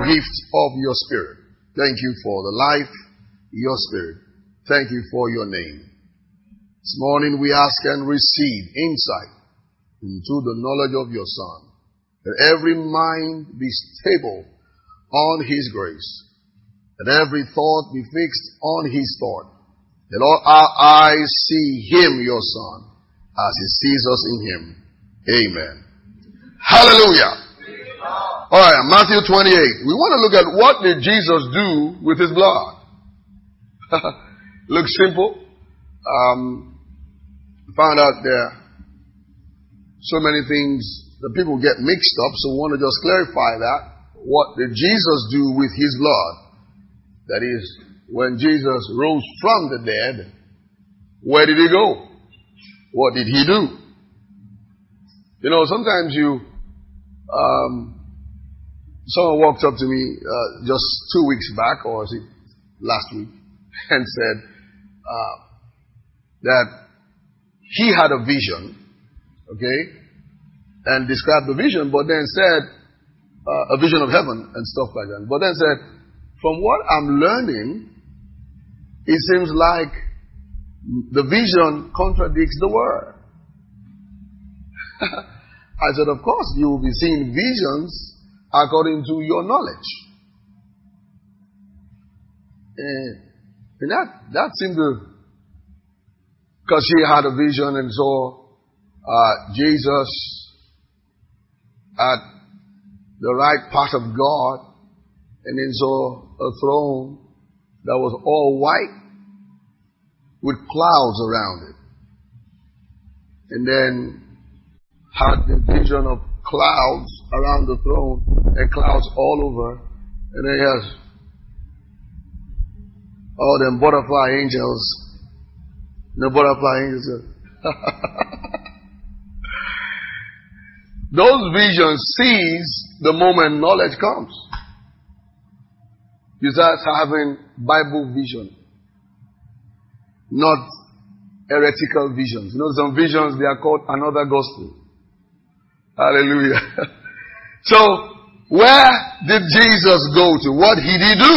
gift of your Spirit. Thank you for the life, your Spirit. Thank you for your name. This morning we ask and receive insight into the knowledge of your Son. That every mind be stable on His grace. That every thought be fixed on His thought. That all our eyes see Him, your Son, as He sees us in Him. Amen. Hallelujah. Alright, Matthew 28. We want to look at what did Jesus do with His blood. Looks simple. Found out there so many things that people get mixed up, so we want to just clarify that. What did Jesus do with His blood? That is, when Jesus rose from the dead, where did He go? What did He do? You know, sometimes someone walked up to me just 2 weeks back, or was it last week, and said that he had a vision, okay, and described the vision, but then said, a vision of heaven and stuff like that. But then said, from what I'm learning, it seems like the vision contradicts the word. I said, of course, you will be seeing visions according to your knowledge. And that seemed to, because she had a vision and saw Jesus at the right part of God, and then saw a throne that was all white with clouds around it. And then had the vision of clouds around the throne and clouds all over. And then he has all them butterfly angels. The butterfly angels. Those visions cease the moment knowledge comes. You start having Bible vision, not heretical visions. You know, some visions, they are called another gospel. Hallelujah. So, where did Jesus go to? What did He do?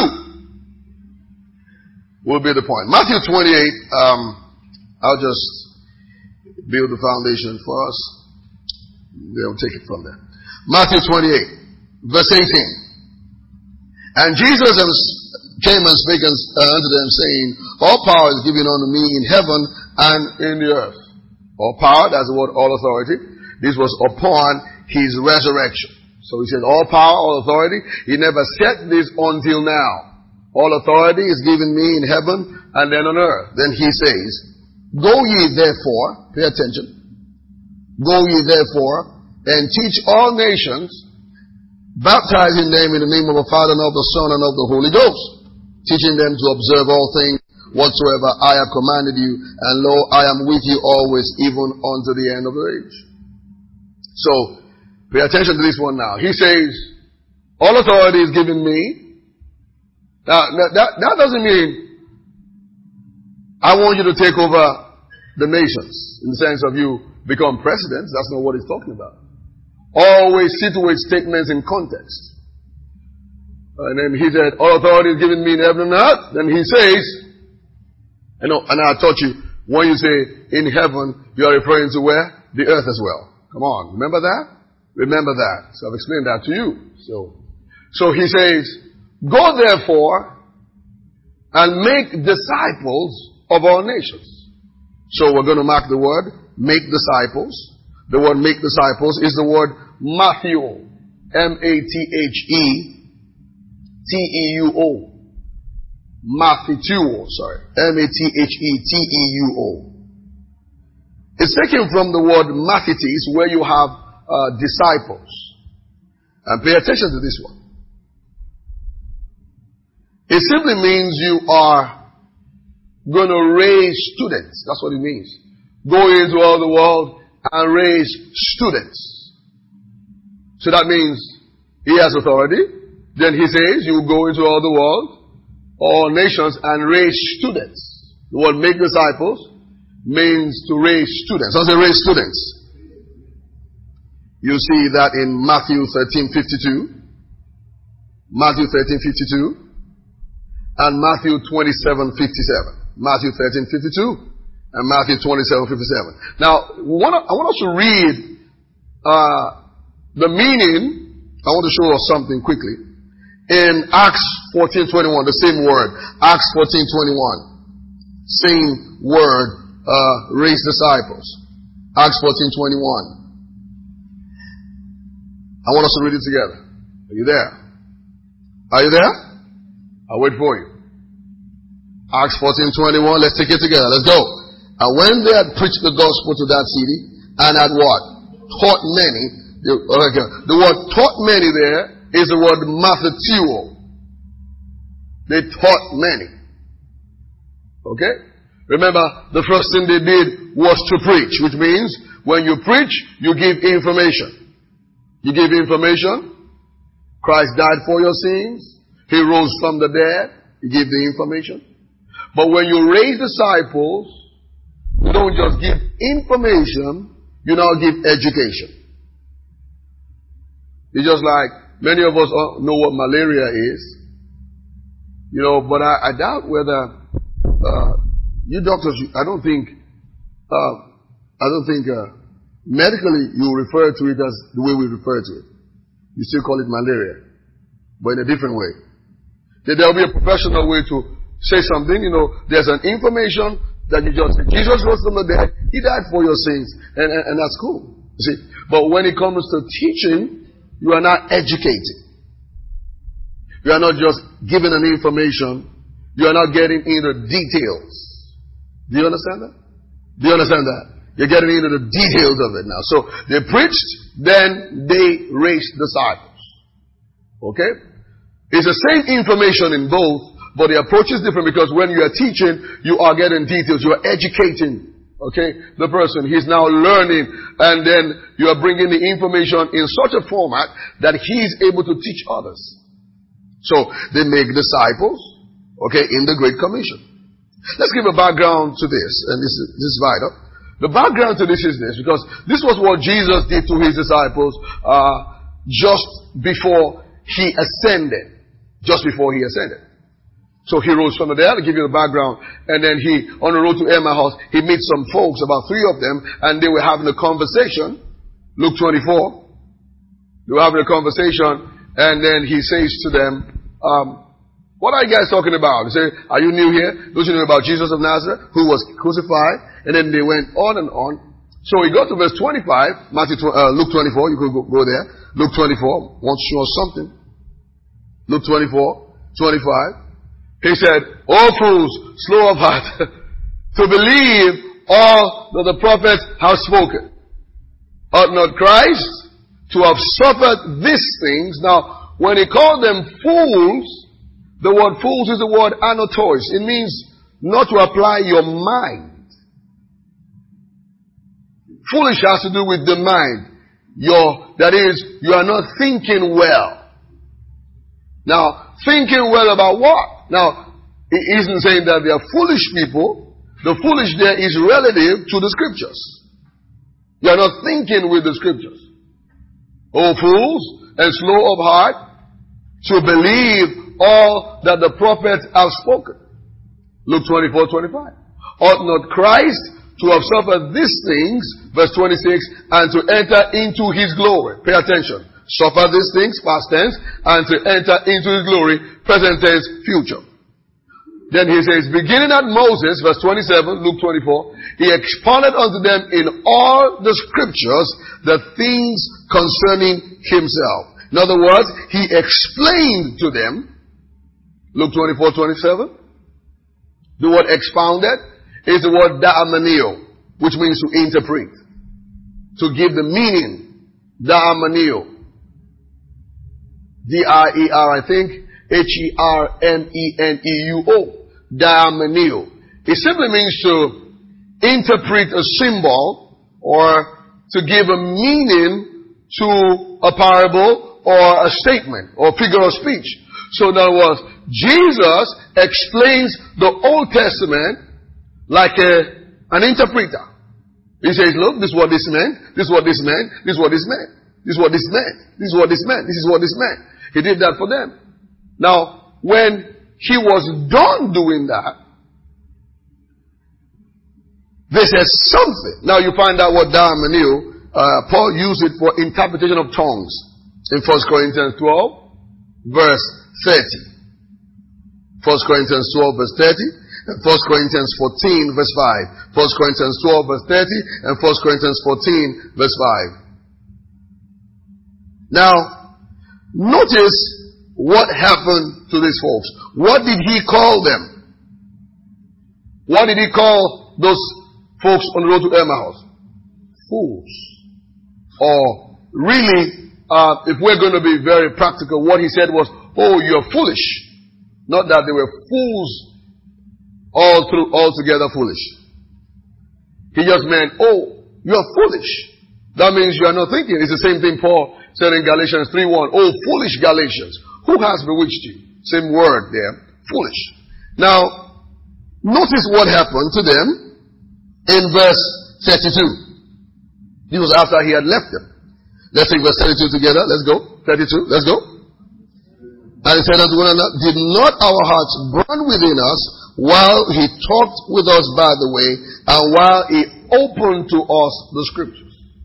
Will be the point. Matthew 28, I'll just build the foundation for us. They'll take it from there. Matthew 28, verse 18. And Jesus came and spake unto them, saying, all power is given unto me in heaven and in the earth. All power, that's the word, all authority. This was upon His resurrection. So He said, all power, all authority. He never said this until now. All authority is given me in heaven and then on earth. Then He says, go ye therefore, pay attention, go ye therefore and teach all nations, baptizing them in the name of the Father and of the Son and of the Holy Ghost, teaching them to observe all things whatsoever I have commanded you, and lo, I am with you always, even unto the end of the age. So, pay attention to this one now. He says, all authority is given me. Now, that doesn't mean I want you to take over the nations, in the sense of you become presidents. That's not what He's talking about. Always situate statements in context. And then He said, all authority is given me in heaven and earth. Then He says, and I taught you, when you say in heaven, you are referring to where? The earth as well. Come on, remember that? Remember that. So I've explained that to you. So He says, go therefore and make disciples of all nations. So we're going to mark the word, make disciples. The word make disciples is the word Matthew. M-A-T-H-E-T-E-U-O. Matheuo, sorry. M-A-T-H-E-T-E-U-O. It's taken from the word mathetes, where you have disciples. And pay attention to this one. It simply means you are going to raise students. That's what it means. Go into all the world and raise students. So that means He has authority. Then He says, you go into all the world, all nations, and raise students. The word make disciples means to raise students. Does it raise students? You see that in Matthew 13:52. Matthew 13:52, and Matthew 27:57. Matthew 13:52 and Matthew 27:57. Now, I want us to read the meaning. I want to show us something quickly. In Acts 14:21, the same word. Acts 14:21. Same word, raise disciples. Acts 14:21. I want us to read it together. Are you there? Are you there? I'll wait for you. Acts 14:21. Let's take it together. Let's go. And when they had preached the gospel to that city, and had what? Taught many. The word taught many there is the word matheteuo. They taught many. Okay? Remember, the first thing they did was to preach, which means when you preach, you give information. You give information. Christ died for your sins. He rose from the dead. You give the information. But when you raise disciples, you don't just give information, you now give education. It's just like many of us know what malaria is. You know, but I doubt whether you doctors, I don't think medically you refer to it as the way we refer to it. You still call it malaria, but in a different way. There will be a professional way to say something. You know, there's an information that you just say, Jesus rose from the dead, He died for your sins, and that's cool. You see, but when it comes to teaching, you are not educating. You are not just giving an information. You are not getting into details. Do you understand that? Do you understand that? You're getting into the details of it now. So they preached, then they raised disciples. Okay? It's the same information in both, but the approach is different because when you are teaching, you are getting details. You are educating. Okay? The person, he's now learning, and then you are bringing the information in such a format that he's able to teach others. So they make disciples, okay, in the Great Commission. Let's give a background to this, and this is vital. The background to this is this, because this was what Jesus did to His disciples just before He ascended. Just before He ascended. So He rose from the dead. I'll give you the background. And then He, on the road to Emmaus, He meets some folks, about 3 of them, and they were having a conversation. Luke 24. They were having a conversation, and then He says to them, what are you guys talking about? They say, are you new here? Don't you know about Jesus of Nazareth, who was crucified? And then they went on and on. So we go to verse 25, Luke 24, you could go there. Luke 24, wants to show us something. Luke 24, 25. He said, "O fools, slow of heart, to believe all that the prophets have spoken. Ought not Christ to have suffered these things?" Now, when he called them fools, the word fools is the word anotois. It means not to apply your mind. Foolish has to do with the mind. That is, you are not thinking well. Now, thinking well about what? Now, it isn't saying that they are foolish people. The foolish there is relative to the scriptures. You are not thinking with the scriptures. O fools, and slow of heart, to believe all that the prophets have spoken. Luke 24, 25. Ought not Christ to have suffered these things, verse 26, and to enter into His glory. Pay attention. Suffer these things, past tense, and to enter into His glory, present tense, future. Then he says, beginning at Moses, verse 27, Luke 24, He expounded unto them in all the scriptures the things concerning Himself. In other words, He explained to them. Luke 24, 27. The word expounded is the word daemonio, which means to interpret. To give the meaning. Daemonio. D-I-E-R, I think. H-E-R-M-E-N-E-U-O. Daemonio. It simply means to interpret a symbol or to give a meaning to a parable or a statement or figure of speech. So in other words, Jesus explains the Old Testament like an interpreter. He says, look, this is what this meant, this is what this meant, this is what this meant, this is what this meant, this is what this meant, this is what this meant. He did that for them. Now, when he was done doing that, they said something. Now you find out what Daimoniou, Paul used it for interpretation of tongues in 1 Corinthians 12, verse 30. 1 Corinthians 12, verse 30, and 1 Corinthians 14, verse 5. 1 Corinthians 12, verse 30, and 1 Corinthians 14, verse 5. Now, notice what happened to these folks. What did he call them? What did he call those folks on the road to Emmaus? Fools. Or really, if we're going to be very practical, what he said was, oh, you're foolish. Not that they were fools, altogether foolish. He just meant, oh, you're foolish. That means you are not thinking. It's the same thing Paul said in Galatians 3:1. Oh, foolish Galatians, who has bewitched you? Same word there, foolish. Now, notice what happened to them in verse 32. This was after he had left them. Let's take verse 32 together. Let's go. 32. Let's go. And he said unto one another, did not our hearts burn within us while he talked with us by the way, and while he opened to us the scriptures?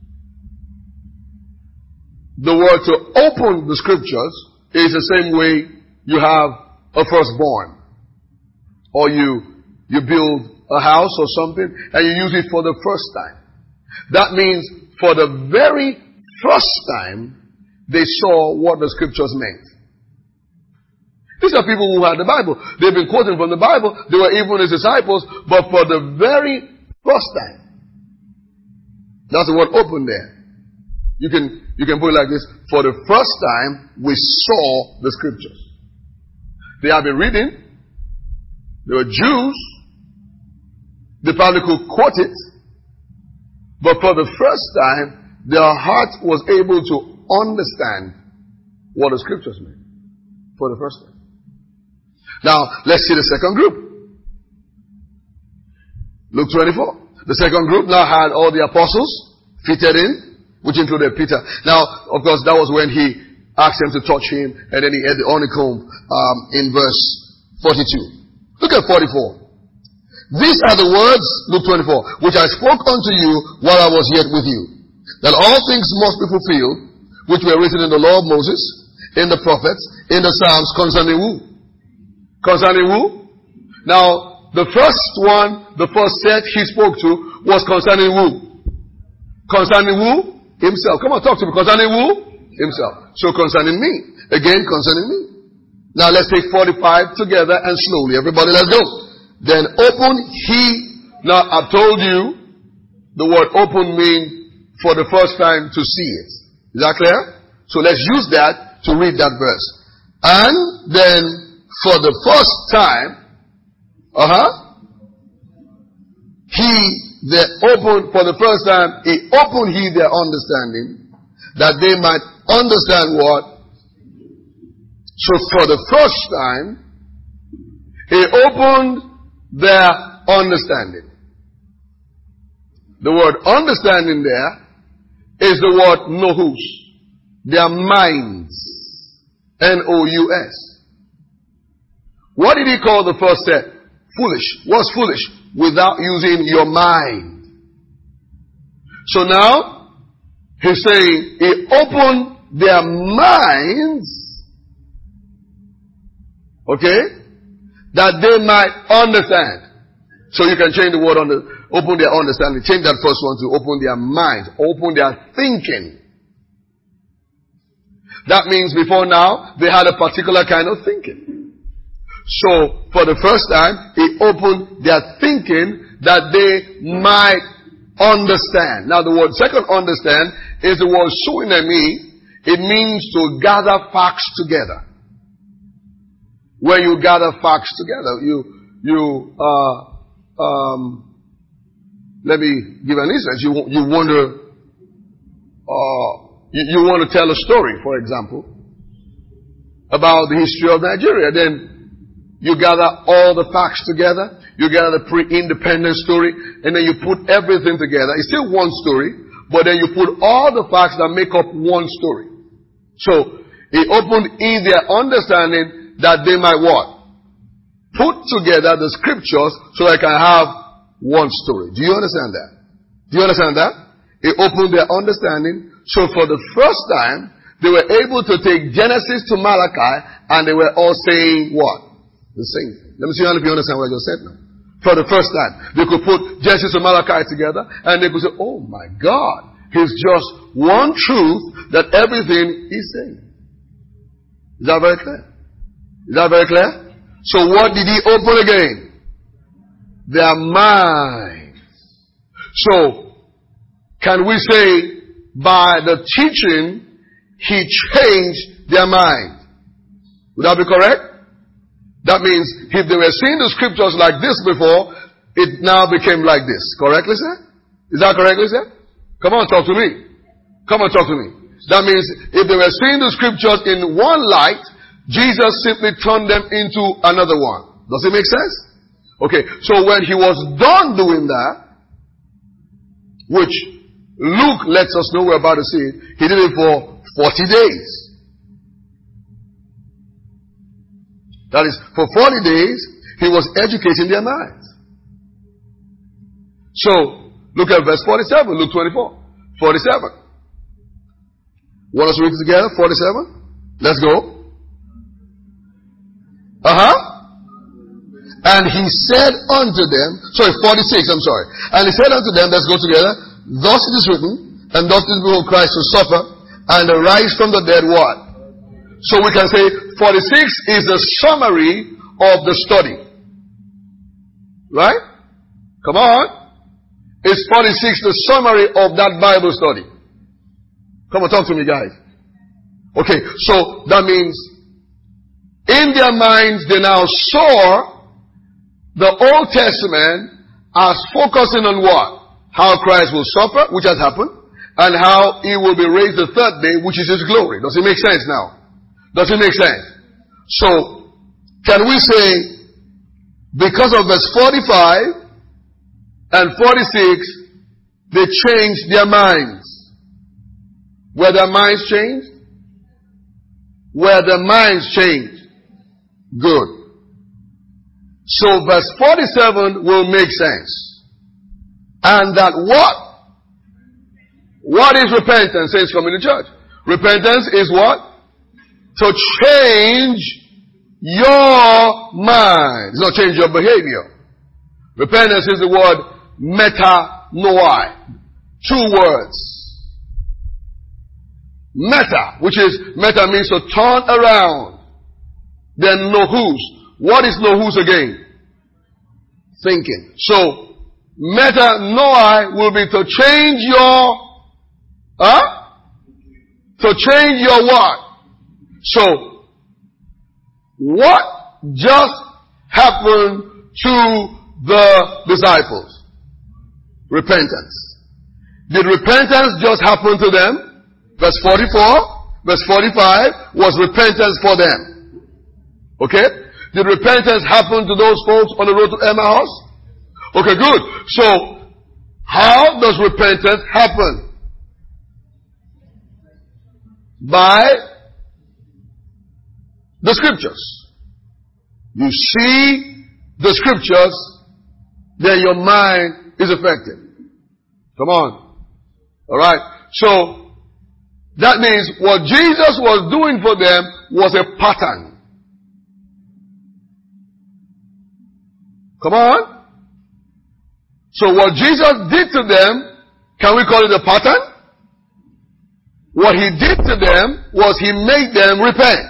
The word to open the scriptures is the same way you have a firstborn. Or you build a house or something and you use it for the first time. That means for the very first time they saw what the scriptures meant. These are people who had the Bible. They've been quoting from the Bible. They were even his disciples, but for the very first time. That's the word open there. You can put it like this. For the first time, we saw the scriptures. They have been reading. They were Jews. They probably could quote it. But for the first time, their heart was able to understand what the scriptures meant. For the first time. Now, let's see the second group. Luke 24. The second group now had all the apostles fitted in, which included Peter. Now, of course, that was when he asked them to touch him, and then he had the honeycomb in verse 42. Look at 44. These are the words, Luke 24, which I spoke unto you while I was yet with you, that all things must be fulfilled, which were written in the law of Moses, in the prophets, in the Psalms, concerning who? Concerning who? Now, the first one, the first set he spoke to was concerning who? Concerning who? Himself. Come on, talk to me. Concerning who? Himself. So concerning me. Again, concerning me. Now let's take 45 together and slowly. Everybody, let's go. Then open he. Now I've told you the word open means for the first time to see it. Is that clear? So let's use that to read that verse. And then for the first time, for the first time, he opened their understanding, that they might understand what? So for the first time, he opened their understanding. The word understanding there is the word nous. Their minds. Nous. What did he call the first set? Foolish. What's foolish? Without using your mind. So now, he's saying, he opened their minds, okay, that they might understand. So you can change the word open their understanding. Change that first one to open their minds, open their thinking. That means before now, they had a particular kind of thinking. So, for the first time, he opened their thinking that they might understand. Now, the word second understand is the word suinemi. It means to gather facts together. When you gather facts together, let me give an instance. You wonder, you want to tell a story, for example, about the history of Nigeria. Then you gather all the facts together. You gather the pre-independence story. And then you put everything together. It's still one story. But then you put all the facts that make up one story. So, he opened their understanding that they might what? Put together the scriptures so I can have one story. Do you understand that? Do you understand that? It opened their understanding. So for the first time, they were able to take Genesis to Malachi, and they were all saying what? The same thing. Let me see if you understand what I just said now. For the first time, they could put Genesis and Malachi together, and they could say, oh my God, he's just one truth that everything is saying. Is that very clear? Is that very clear? So what did he open again? Their minds. So, can we say, by the teaching, he changed their mind? Would that be correct? That means, if they were seeing the scriptures like this before, it now became like this. Correctly, sir? Is that correctly, sir? Come on, talk to me. Come on, talk to me. That means, if they were seeing the scriptures in one light, Jesus simply turned them into another one. Does it make sense? Okay, so when he was done doing that, which Luke lets us know we're about to see it, he did it for 40 days. That is, for 40 days, he was educating their minds. So, look at verse 47, Luke 24. 47. Want us to read it together? 47? Let's go. And he said unto them, 46, I'm sorry. And he said unto them, let's go together, thus it is written, and thus is behold Christ to suffer, and arise from the dead what? So we can say 46 is a summary of the study. Right? Come on. Is 46 the summary of that Bible study? Come on, talk to me, guys. Okay, so that means in their minds they now saw the Old Testament as focusing on what? How Christ will suffer, which has happened, and how he will be raised the third day, which is his glory. Does it make sense now? Does it make sense? So, can we say, because of verse 45 and 46, they changed their minds? Were their minds changed? Were their minds changed? Good. So verse 47 will make sense. And that what? What is repentance? Saints coming to church. Repentance is what? To change your mind. It's not change your behavior. Repentance is the word metanoia. 2 words. Meta, which is, meta means to turn around. Then nohus. What is nohus again? Thinking. So, metanoia will be to change your, to change your what? So, what just happened to the disciples? Repentance. Did repentance just happen to them? Verse 44, verse 45 was repentance for them. Okay? Did repentance happen to those folks on the road to Emmaus? Okay, good. So, how does repentance happen? By the scriptures. You see the scriptures, then your mind is affected. Come on. Alright. So, that means what Jesus was doing for them was a pattern. Come on. So what Jesus did to them, can we call it a pattern? What he did to them was he made them repent.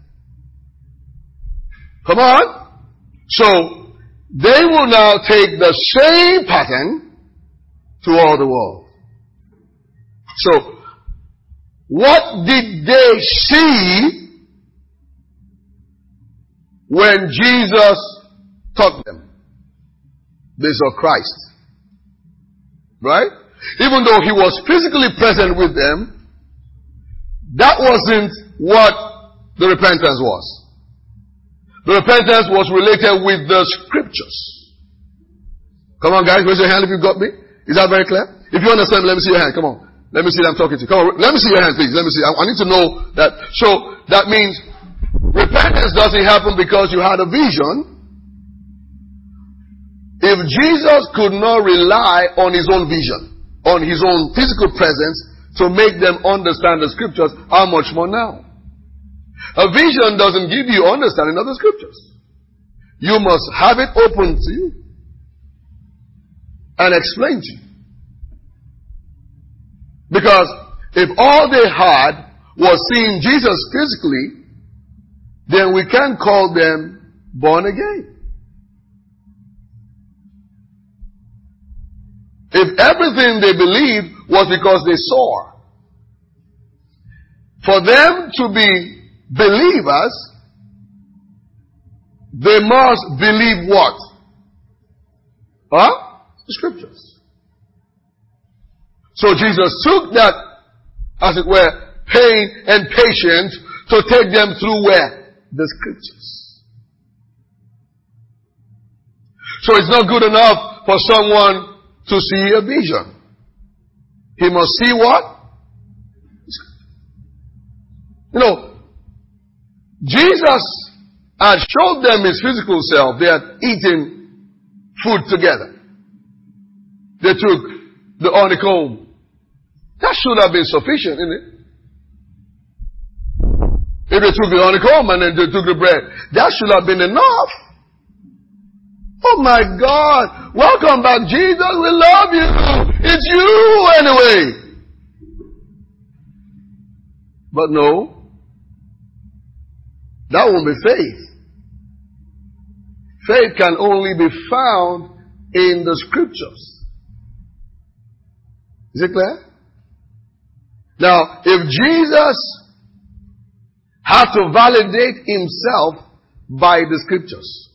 Come on. So they will now take the same pattern to all the world. So what did they see when Jesus taught them? They saw Christ. Right? Even though he was physically present with them, that wasn't what the repentance was. The repentance was related with the scriptures. Come on, guys, raise your hand if you got me. Is that very clear? If you understand, let me see your hand. Come on. Let me see that I'm talking to you. Come on, let me see your hand, please. Let me see. I need to know that. So, that means Repentance doesn't happen because you had a vision. If Jesus could not rely on his own vision, on his own physical presence to make them understand the scriptures, how much more now? A vision doesn't give you understanding of the scriptures. You must have it open to you and explain to you. Because if all they had was seeing Jesus physically, then we can't call them born again. If everything they believed was because they saw, for them to be believers, they must believe what? The scriptures. So Jesus took that, as it were, pain and patience to take them through where? The scriptures. So it's not good enough for someone to see a vision. He must see what? You know, Jesus had showed them his physical self. They had eaten food together. They took the honeycomb. That should have been sufficient, isn't it? If they took the honeycomb and then they took the bread, that should have been enough. Oh my God. Welcome back, Jesus. We love you. It's you anyway. But no. That won't be faith. Faith can only be found in the scriptures. Is it clear? Now, if Jesus had to validate himself by the scriptures,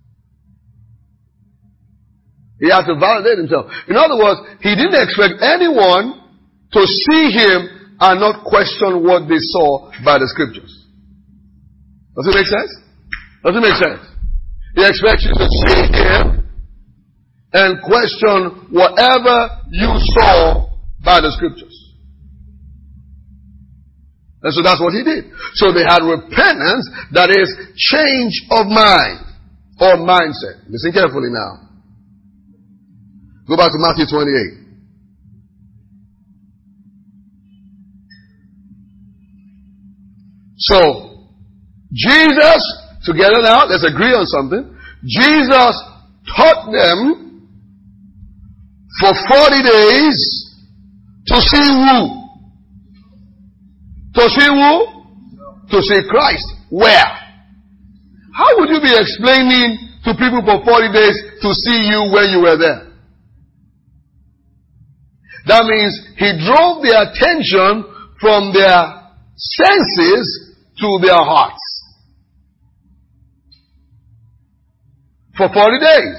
he had to validate himself. In other words, he didn't expect anyone to see him and not question what they saw by the scriptures. Does it make sense? Does it make sense? He expects you to see him and question whatever you saw by the scriptures. And so that's what he did. So they had repentance, that is, change of mind or mindset. Listen carefully now. Go back to Matthew 28. So, Jesus, together now, let's agree on something. Jesus taught them for 40 days to see who? To see who? To see Christ. Where? How would you be explaining to people for 40 days to see you when you were there? That means he drove their attention from their senses to their hearts. For 40 days.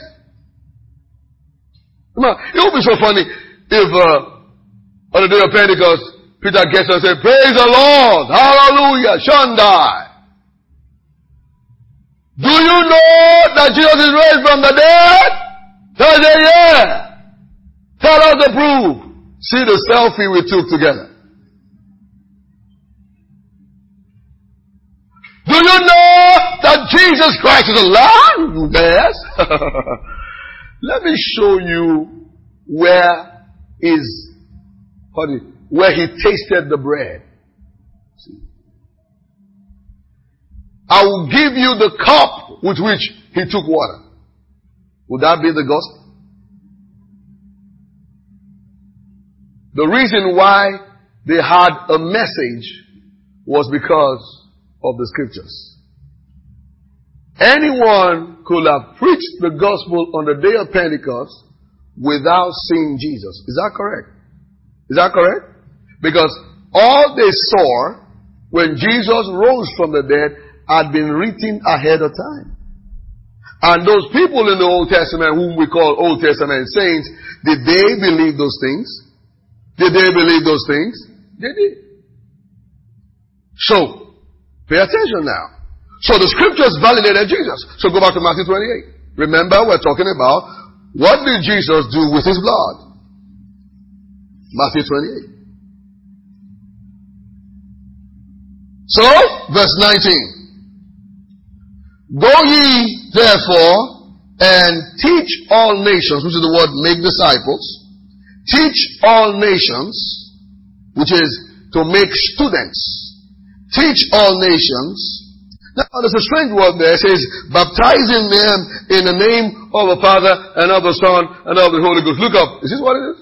Come on, it would be so funny if on the day of Pentecost, Peter gets up and says, "Praise the Lord! Hallelujah! Shandai! Do you know that Jesus is raised from the dead?" Tell them, yeah. Tell us the proof. See the selfie we took together. Do you know that Jesus Christ is alive? Yes. Let me show you where he tasted the bread. See? I will give you the cup with which he took water. Would that be the gospel? The reason why they had a message was because of the scriptures. Anyone could have preached the gospel on the day of Pentecost without seeing Jesus. Is that correct? Is that correct? Because all they saw when Jesus rose from the dead had been written ahead of time. And those people in the Old Testament, whom we call Old Testament saints, did they believe those things? Did they believe those things? They did. So, pay attention now. So the scriptures validated Jesus. So go back to Matthew 28. Remember, we're talking about what did Jesus do with his blood? Matthew 28. So, verse 19. Go ye therefore and teach all nations, which is the word make disciples. Teach all nations, which is to make students. Teach all nations. Now there's a strange word there. It says, baptizing them in the name of the Father and of the Son and of the Holy Ghost. Look up. Is this what it is?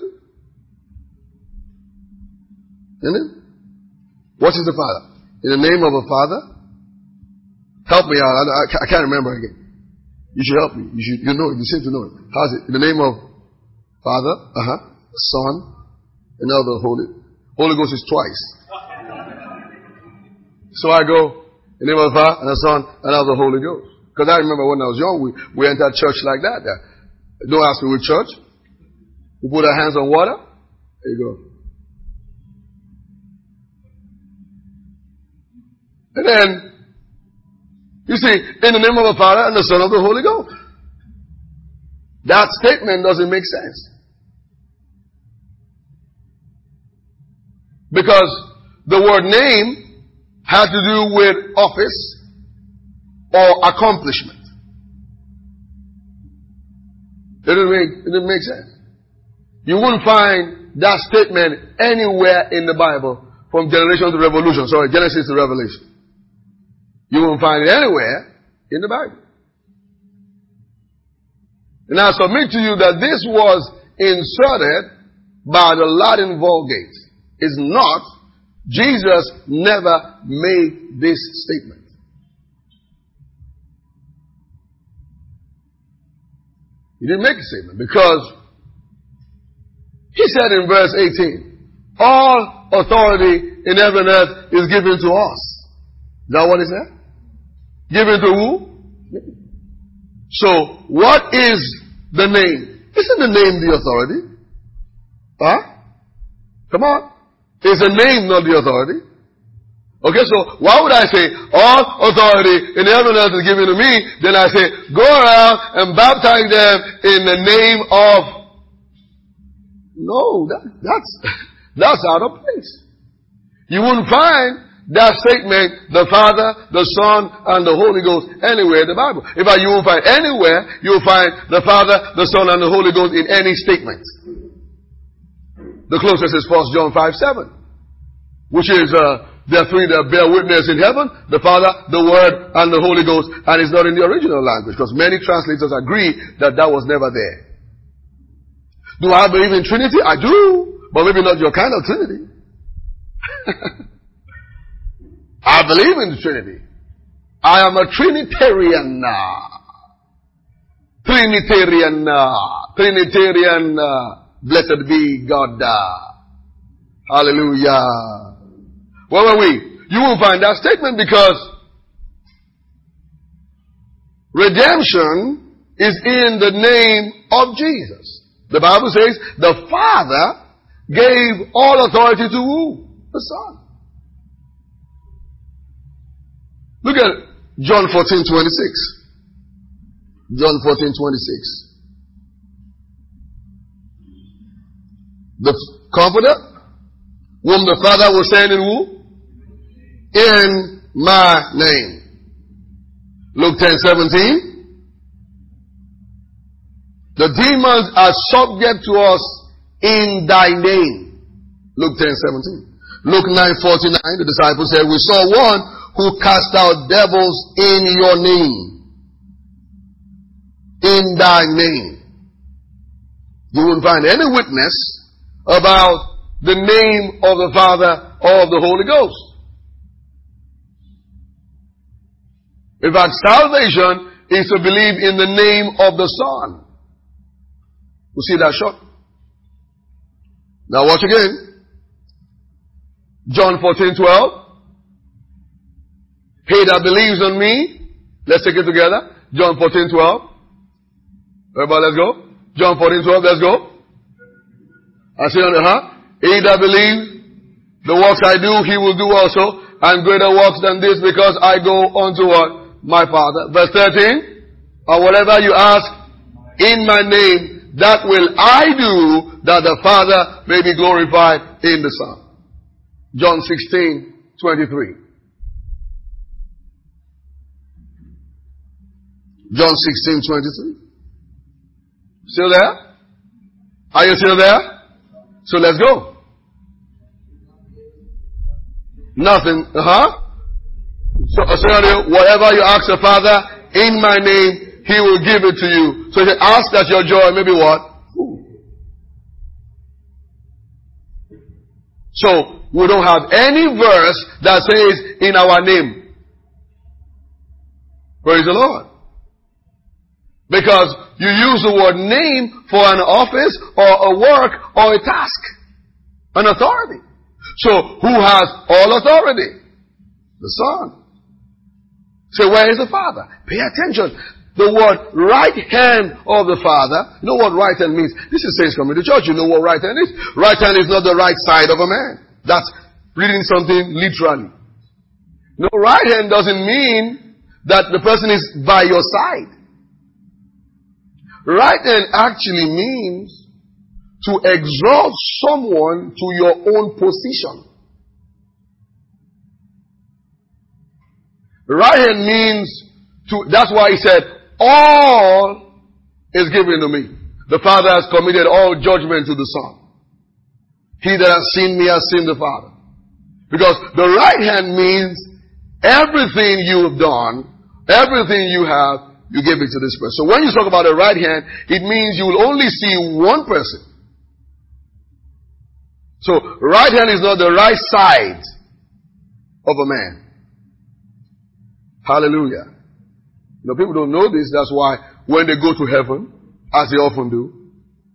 Isn't it? What is the Father? In the name of the Father? Help me out. I can't remember again. You should help me. You know it. You seem to know it. How's it? In the name of Father, Son, and now the Holy Ghost is twice. So I go, in the name of the Father, and the Son, and now the Holy Ghost. Because I remember when I was young, we entered church like that. Don't ask me which church. We put our hands on water. There you go. And then, you see, in the name of the Father and the Son of the Holy Ghost. That statement doesn't make sense. Because the word name had to do with office or accomplishment. It didn't make sense. You wouldn't find that statement anywhere in the Bible from generation to revolution. Sorry, Genesis to Revelation. You won't find it anywhere in the Bible. And I submit to you that this was inserted by the Latin Vulgate. It's not. Jesus never made this statement. He didn't make a statement because he said in verse 18, all authority in heaven and earth is given to us. Is that what he said? Given to who? So, what is the name? Isn't the name the authority? Huh? Come on. Is the name not the authority? Okay, so why would I say all authority in heaven and earth is given to me? Then I say, go around and baptize them in the name of... No, that's out of place. You wouldn't find that statement, the Father, the Son, and the Holy Ghost, anywhere in the Bible. In fact, you won't find anywhere you'll find the Father, the Son, and the Holy Ghost in any statement. The closest is 1 John 5:7, which is, there are three that bear witness in heaven, the Father, the Word, and the Holy Ghost, and it's not in the original language, because many translators agree that was never there. Do I believe in Trinity? I do, but maybe not your kind of Trinity. I believe in the Trinity. I am a Trinitarian. Trinitarian. Blessed be God. Hallelujah. Where were we? You will find that statement because redemption is in the name of Jesus. The Bible says the Father gave all authority to who? The Son. Look at John 14:26. John 14:26. The Comforter, whom the Father will send in who? In my name. Luke 10:17. The demons are subject to us in thy name. Luke 10:17. Luke 9:49. The disciples said, we saw one who cast out devils in your name. In thy name. You won't find any witness about the name of the Father or of the Holy Ghost. In fact, salvation is to believe in the name of the Son. You see that shot? Now watch again. John 14:12. He that believes on me, let's take it together. John 14:12. Everybody, let's go. John 14:12, let's go. I say, he that believes the works I do, he will do also, and greater works than this, because I go unto what? My Father. Verse 13. Or whatever you ask in my name, that will I do, that the Father may be glorified in the Son. John 16:23. John 16:23. Still there? Are you still there? So let's go. Nothing. So whatever you ask the Father in my name, He will give it to you. So He said, ask that your joy may be what? So we don't have any verse that says in our name. Praise the Lord. Because you use the word name for an office or a work or a task. An authority. So who has all authority? The Son. So where is the Father? Pay attention. The word right hand of the Father. You know what right hand means? This is saints coming to church. You know what right hand is? Right hand is not the right side of a man. That's reading something literally. No, right hand doesn't mean that the person is by your side. Right hand actually means to exalt someone to your own position. Right hand means that's why He said, all is given to me. The Father has committed all judgment to the Son. He that has seen me has seen the Father. Because the right hand means everything you have done, everything you have, you give it to this person. So when you talk about the right hand, it means you will only see one person. So right hand is not the right side of a man. Hallelujah. You know, people don't know this. That's why when they go to heaven, as they often do,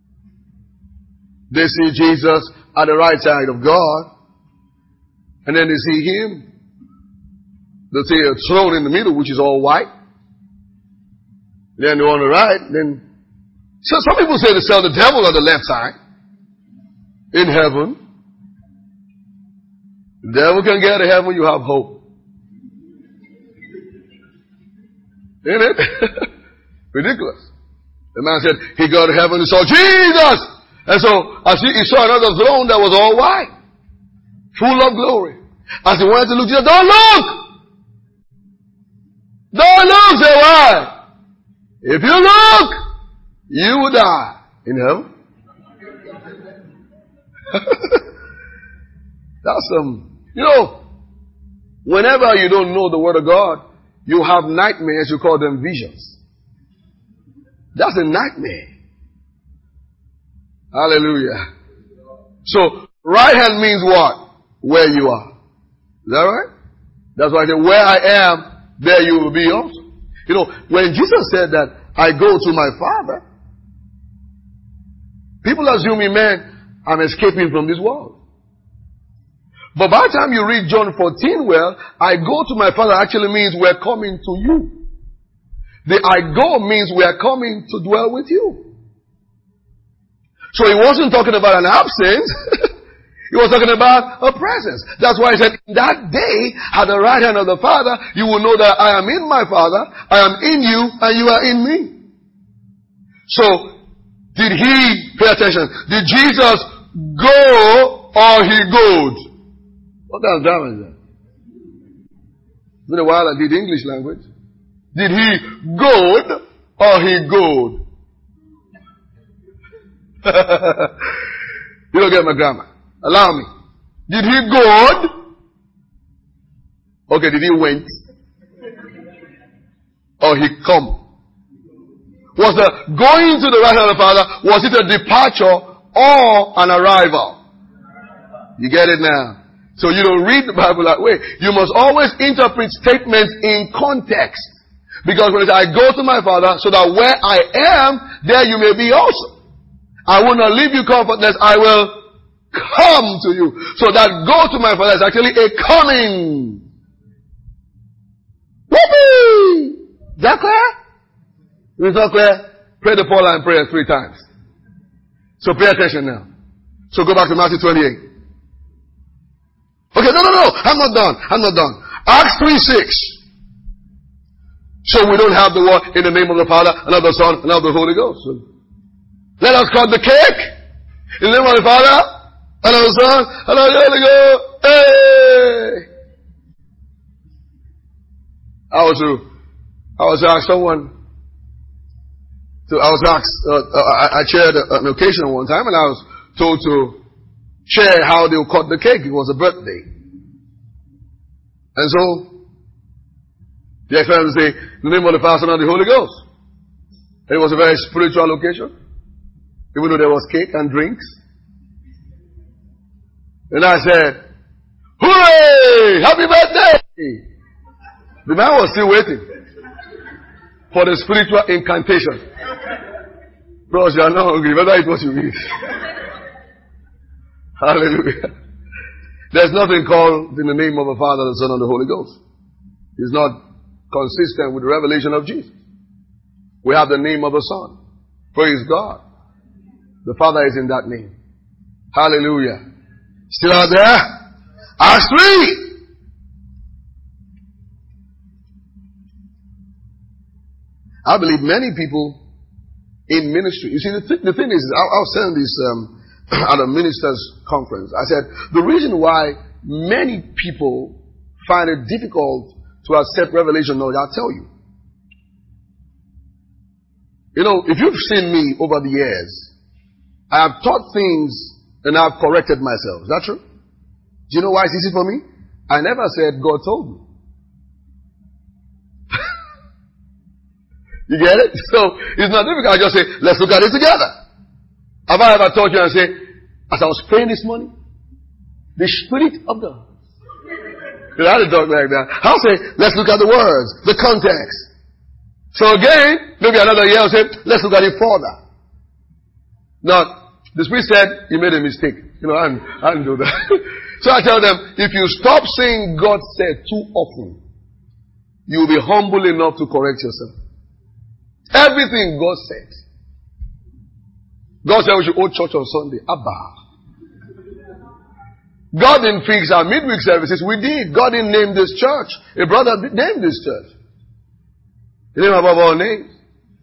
they see Jesus at the right side of God, and then they see Him. They see a throne in the middle, which is all white. Then they're on the right. Then, so some people say they sell the devil on the left side in heaven. The devil can get to heaven. You have hope. Isn't it? Ridiculous. The man said he got to heaven and saw Jesus. And so as he saw another throne that was all white, full of glory. As he wanted to look, he said, don't look! Don't look! Say why? If you look, you will die in heaven. That's you know, whenever you don't know the Word of God, you have nightmares, you call them visions. That's a nightmare. Hallelujah. So, right hand means what? Where you are. Is that right? That's why I say, where I am, there you will be also. You know, when Jesus said that, I go to my Father, people assume He meant, I'm escaping from this world. But by the time you read John 14 well, I go to my Father actually means we're coming to you. The I go means we are coming to dwell with you. So He wasn't talking about an absence. He was talking about a presence. That's why He said, in that day, at the right hand of the Father, you will know that I am in my Father, I am in you, and you are in me. So, did He, pay attention, did Jesus go or He goed? What kind of drama is that? It's been a while I did English language. Did He goed or He goed? You don't get my grammar. Allow me. Did He goed? Okay, did He went? Or He come? Was the going to the right hand of the Father, was it a departure or an arrival? You get it now? So you don't read the Bible that way. You must always interpret statements in context. Because when it says, I go to my Father so that where I am, there you may be also. I will not leave you comfortless. I will come to you. So that go to my Father is actually a coming. Whoopee! Is that clear? If it's not clear, pray the Pauline prayer 3 times. So pay attention now. So go back to Matthew 28. Okay, no. I'm not done. Acts 3:6. So we don't have the word in the name of the Father, and of the Son, and of the Holy Ghost. So let us cut the cake in the name of the Father, and of the Son, and of the Holy Ghost. Hey! I was asked someone So I was asked, I chaired an occasion one time, and I was told to share how they would cut the cake. It was a birthday. And so, the expert would say, in the name of the Father, Son, and the Holy Ghost. And it was a very spiritual occasion, even though there was cake and drinks. And I said, hooray! Happy birthday! The man was still waiting for the spiritual incantation. Bros, you are not hungry. Better eat what you eat. Hallelujah. There's nothing called in the name of the Father, the Son, and the Holy Ghost. It's not consistent with the revelation of Jesus. We have the name of the Son. Praise God. The Father is in that name. Hallelujah. Still out there? Acts 3. I believe many people in ministry. You see, the thing is, I was saying this at a minister's conference. I said, the reason why many people find it difficult to accept revelation knowledge, I'll tell you. You know, if you've seen me over the years, I have taught things and I've corrected myself. Is that true? Do you know why it's easy for me? I never said God told me. You get it? So, it's not difficult. I just say, let's look at it together. Have I ever taught you and say, as I was praying this morning, the Spirit of God. You know, I had to talk like that. I'll say, let's look at the words, the context. So again, maybe another year I'll say, let's look at it further. Now, the Spirit said, you made a mistake. You know, I didn't do that. So I tell them, if you stop saying God said too often, you'll be humble enough to correct yourself. Everything God said. God said we should hold church on Sunday. Abba. God didn't fix our midweek services. We did. God didn't name this church. A brother named this church. He named above all names.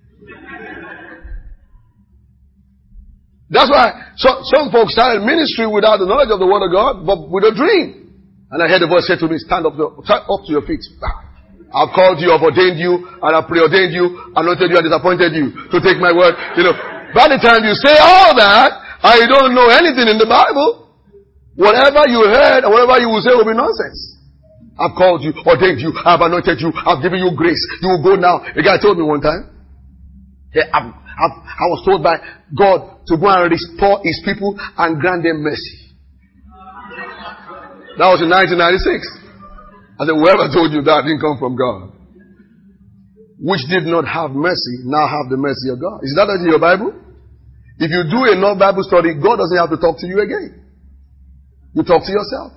That's why some folks started ministry without the knowledge of the Word of God, but with a dream. And I heard the voice say to me, stand up to your feet. I've called you, I've ordained you, and I've preordained you, anointed you, and disappointed you to take my word. You know, by the time you say all that, and you don't know anything in the Bible, whatever you heard and whatever you will say will be nonsense. I've called you, ordained you, I've anointed you, I've given you grace. You will go now. A guy told me one time, I was told by God to go and restore His people and grant them mercy. That was in 1996. I said, whoever told you that didn't come from God. Which did not have mercy, now have the mercy of God. Is that in your Bible? If you do enough Bible study, God doesn't have to talk to you again. You talk to yourself.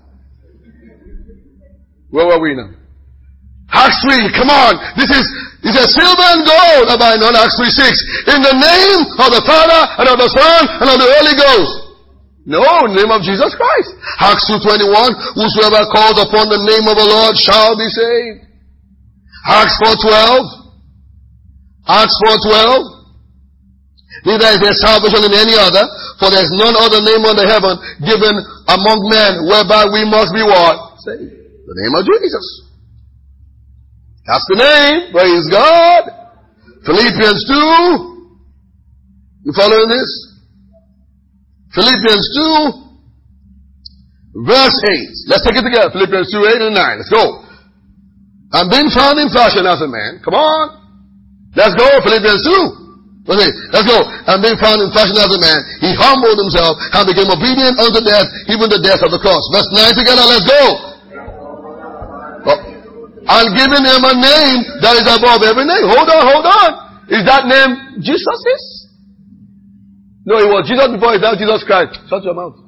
Where were we now? Acts 3, come on. This is silver and gold about Acts 3:6. In the name of the Father and of the Son and of the Holy Ghost. No, in the name of Jesus Christ. Acts 2:21, whosoever calls upon the name of the Lord shall be saved. Acts 4:12. Acts 4:12. Neither is there salvation in any other, for there is none other name under heaven given among men whereby we must be what? Saved. The name of Jesus. That's the name. Praise God. Philippians 2. You following this? Philippians 2, verse 8. Let's take it together. Philippians 2, 8 and 9. Let's go. I'm being found in fashion as a man. Come on. Let's go. Philippians 2. Verse 8. Let's go. I'm being found in fashion as a man. He humbled himself and became obedient unto death, even the death of the cross. Verse 9 together. Let's go. Oh. And giving him a name that is above every name. Hold on. Is that name Jesus'? No, it was Jesus before it's now Jesus Christ. Shut your mouth.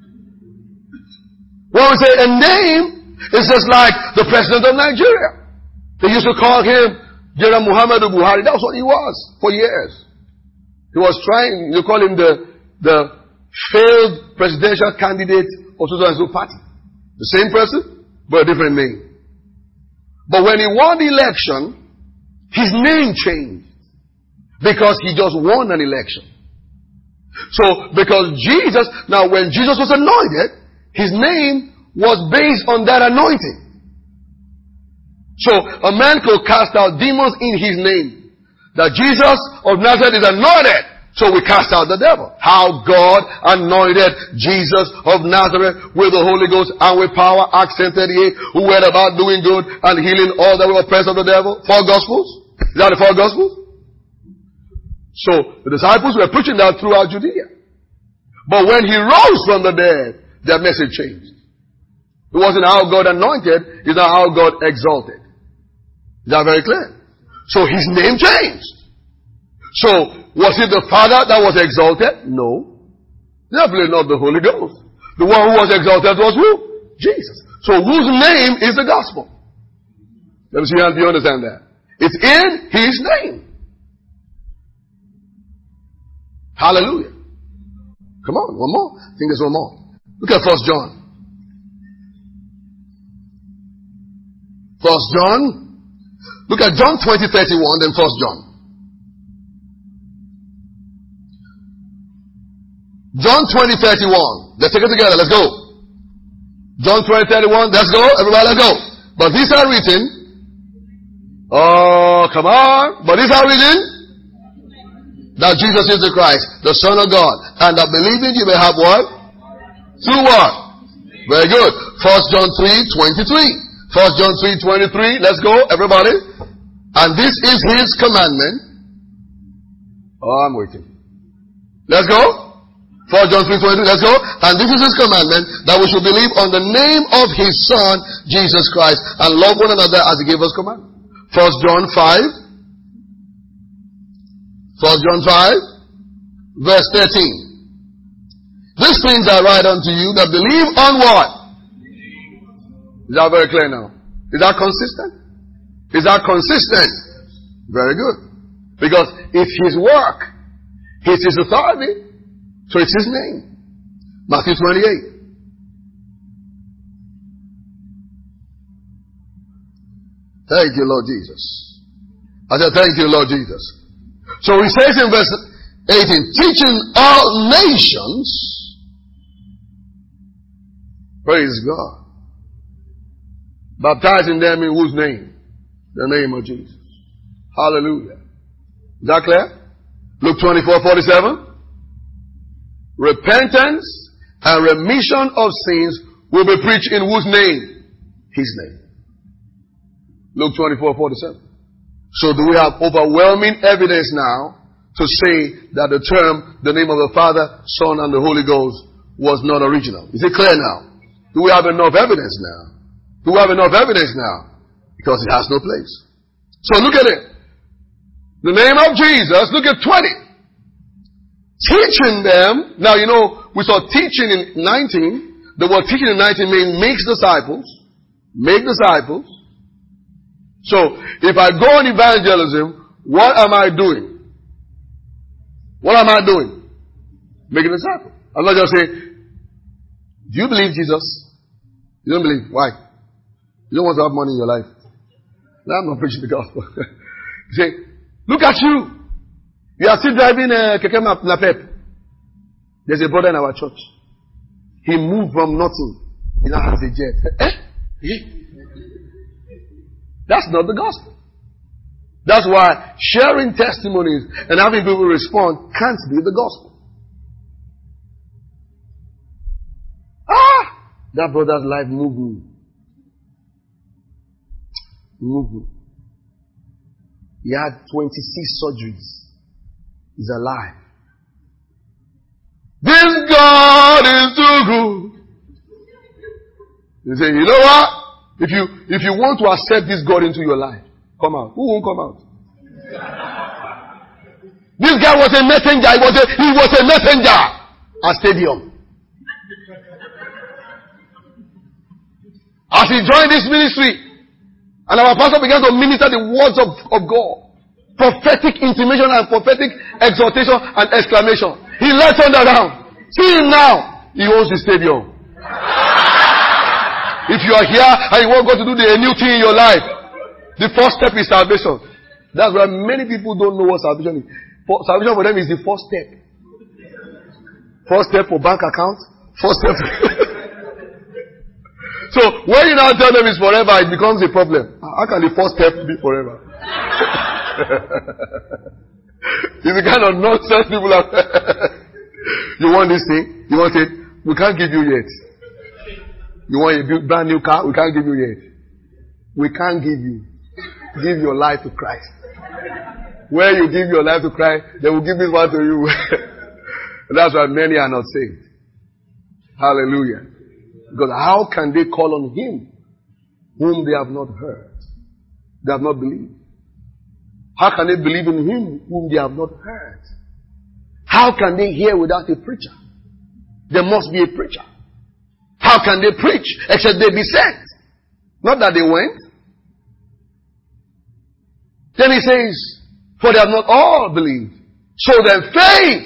When we say a name, it's just like the president of Nigeria. They used to call him General Muhammadu Buhari. That was what he was for years. He was trying, you call him the failed presidential candidate of so-and-so party. The same person, but a different name. But when he won the election, his name changed. Because he just won an election. So, because Jesus, now when Jesus was anointed, his name was based on that anointing. So, a man could cast out demons in his name. that Jesus of Nazareth is anointed. So we cast out the devil. How God anointed Jesus of Nazareth with the Holy Ghost and with power. Acts 10:38, who went about doing good and healing all that were oppressed of the devil. 4 Gospels. Is that the 4 Gospels? So the disciples were preaching that throughout Judea. But when he rose from the dead, their message changed. It wasn't how God anointed, it's not how God exalted. Is that very clear? So his name changed. So, was it the Father that was exalted? No. Definitely not the Holy Ghost. The one who was exalted was who? Jesus. So whose name is the gospel? Let me see if you understand that. It's in his name. Hallelujah. Come on, one more. I think there's one more. Look at 1 John. 1 John. Look at John 20:31, then 1 John. John 20:31. Let's take it together. Let's go. John 20:31. Let's go. Everybody, let's go. But these are written. Oh, come on. But these are written that Jesus is the Christ, the Son of God, and that believing you may have what? Through what? Very good. 1 John 3:23. 1 John 3:23. Let's go, everybody. And this is his commandment. Oh, I'm waiting. Let's go. 1 John 3:23, let's go. And this is his commandment, that we should believe on the name of his Son, Jesus Christ, and love one another as he gave us command. 1 John 5. 1 John 5, verse 13. These things I write unto you that believe on what? Is that very clear now? Is that consistent? Is that consistent? Very good. Because it's his work. It's his authority. So it's his name. Matthew 28. Thank you, Lord Jesus. I said, thank you, Lord Jesus. So he says in verse 18, teaching all nations, praise God, baptizing them in whose name? The name of Jesus. Hallelujah. Is that clear? Luke 24:47. Repentance and remission of sins will be preached in whose name? His name. Luke 24:47. So do we have overwhelming evidence now to say that the term, the name of the Father, Son, and the Holy Ghost was not original? Is it clear now? Do we have enough evidence now? Do we have enough evidence now? Because it has no place. So look at it. The name of Jesus, look at 20. Teaching them. Now, you know, we saw teaching in 19. The word teaching in 19 means makes disciples. Make disciples. So, if I go on evangelism, what am I doing? What am I doing? Making disciples. I'm not just saying, do you believe Jesus? You don't believe. Why? You don't want to have money in your life. No, I'm not preaching the gospel. You say, look at you. You are still driving a Keke Napep. There's a brother in our church. He moved from nothing. He now has a jet. That's not the gospel. That's why sharing testimonies and having people respond can't be the gospel. That brother's life moved. He had 26 surgeries. He's alive. This God is too good. You say, you know what? If you want to accept this God into your life, come out. Who won't come out? This guy was a messenger. He was a messenger at stadium. As he joined this ministry, and our pastor began to minister the words of God. Prophetic intimation and prophetic exhortation and exclamation. He let on around. See him now. He owns the stadium. If you are here and you want God to do a new thing in your life, the first step is salvation. That's why many people don't know what salvation is. Salvation for them is the first step. First step for bank account. First step. So when you now tell them it's forever, it becomes a problem. How can the first step be forever? It's the kind of nonsense people are. You want this thing? You want it? We can't give you yet. You want a brand new car? We can't give you yet. We can't give you. Give your life to Christ. Where you give your life to Christ, they will give this one to you. That's why many are not saved. Hallelujah. Because how can they call on Him whom they have not heard? They have not believed. How can they believe in Him whom they have not heard? How can they hear without a preacher? There must be a preacher. How can they preach except they be sent? Not that they went. Then He says, for they have not all believed. So then faith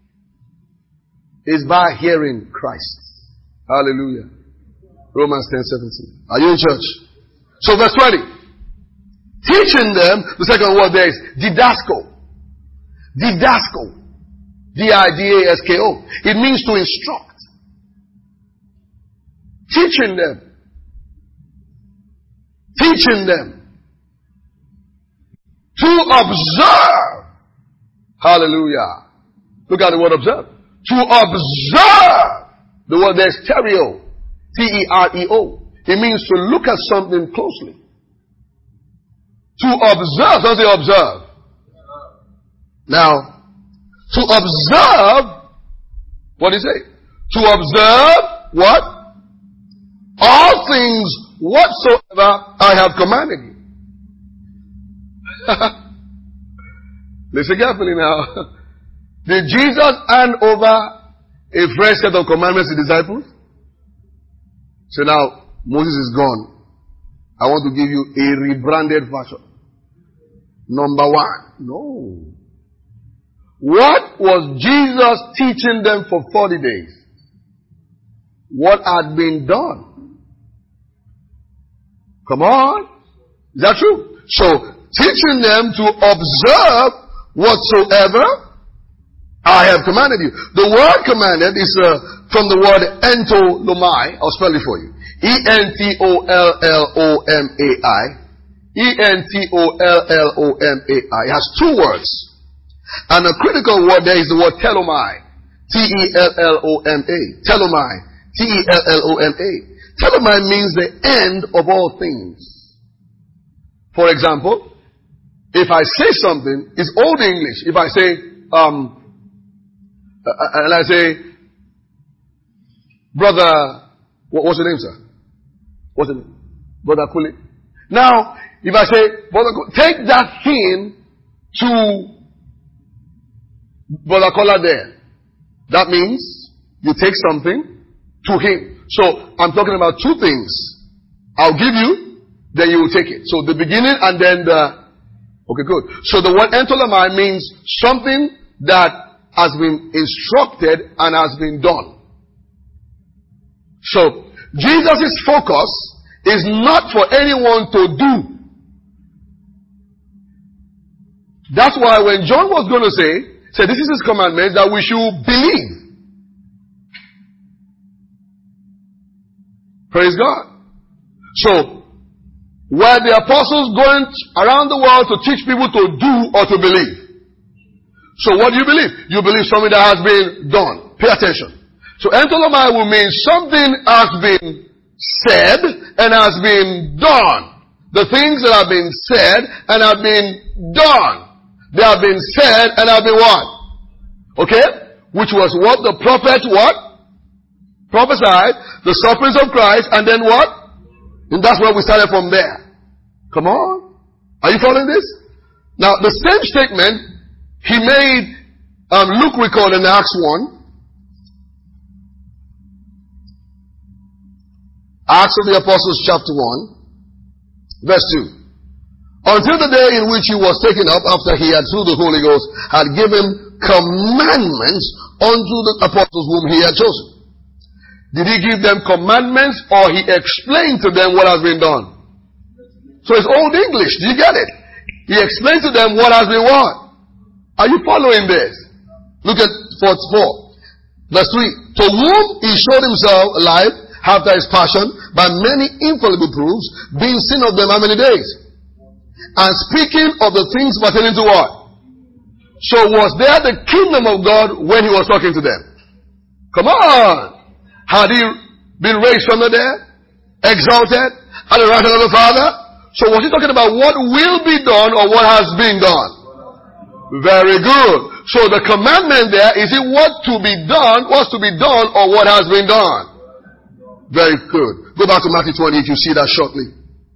is by hearing Christ. Hallelujah. Romans 10:17. Are you in church? So verse 20. Teaching them, the second word there is didasko. Didasko. D-I-D-A-S-K-O. It means to instruct. Teaching them. Teaching them. To observe. Hallelujah. Look at the word observe. To observe. The word there is tereo. T-E-R-E-O. It means to look at something closely. To observe. Don't say observe. Now, to observe, what do you say? To observe what? All things whatsoever I have commanded you. Listen carefully now. Did Jesus hand over a fresh set of commandments to the disciples? So now, Moses is gone. I want to give you a rebranded version. Number one. No. What was Jesus teaching them for 40 days? What had been done? Come on. Is that true? So, teaching them to observe whatsoever I have commanded you. The word commanded is from the word entolomai. I'll spell it for you. E-N-T-O-L-L-O-M-A-I. E-N-T-O-L-L-O-M-A-I. It has two words. And a critical word there is the word telomai. T-E-L-L-O-M-A. Telomai. T-E-L-L-O-M-A. Telomai means the end of all things. For example, if I say something, it's old English. If I say, and I say, brother, what's your name, sir? What's your name? Brother Kuli. Now, if I say, brother Kuli, take that thing to Brother Kola there. That means you take something to him. So, I'm talking about two things. I'll give you, then you will take it. So, the beginning and then the, okay, good. So, the word entolomai means something that has been instructed and has been done. So, Jesus' focus is not for anyone to do. That's why when John was going to say this is his commandment, that we should believe. Praise God. So, were the apostles going around the world to teach people to do or to believe? So what do you believe? You believe something that has been done. Pay attention. So entolomai will mean something has been said and has been done. The things that have been said and have been done. They have been said and have been what? Okay? Which was what the prophet what? Prophesied. The sufferings of Christ and then what? And that's where we started from there. Come on. Are you following this? Now the same statement he made, Luke recorded in Acts 1. Acts of the Apostles chapter 1. Verse 2. Until the day in which he was taken up after he had through the Holy Ghost had given commandments unto the apostles whom he had chosen. Did he give them commandments or he explained to them what has been done? So it's old English. Do you get it? He explained to them what has been what? Are you following this? Look at 44. Verse 3. To whom he showed himself alive after his passion by many infallible proofs, being seen of them how many days? and speaking of the things pertaining to what? So was there the kingdom of God when he was talking to them? Come on. Had he been raised from the dead? Exalted? At the right hand of the Father? So was he talking about what will be done or what has been done? Very good. So the commandment there, is it what to be done, what's to be done, or what has been done? Very good. Go back to Matthew 28, you see that shortly.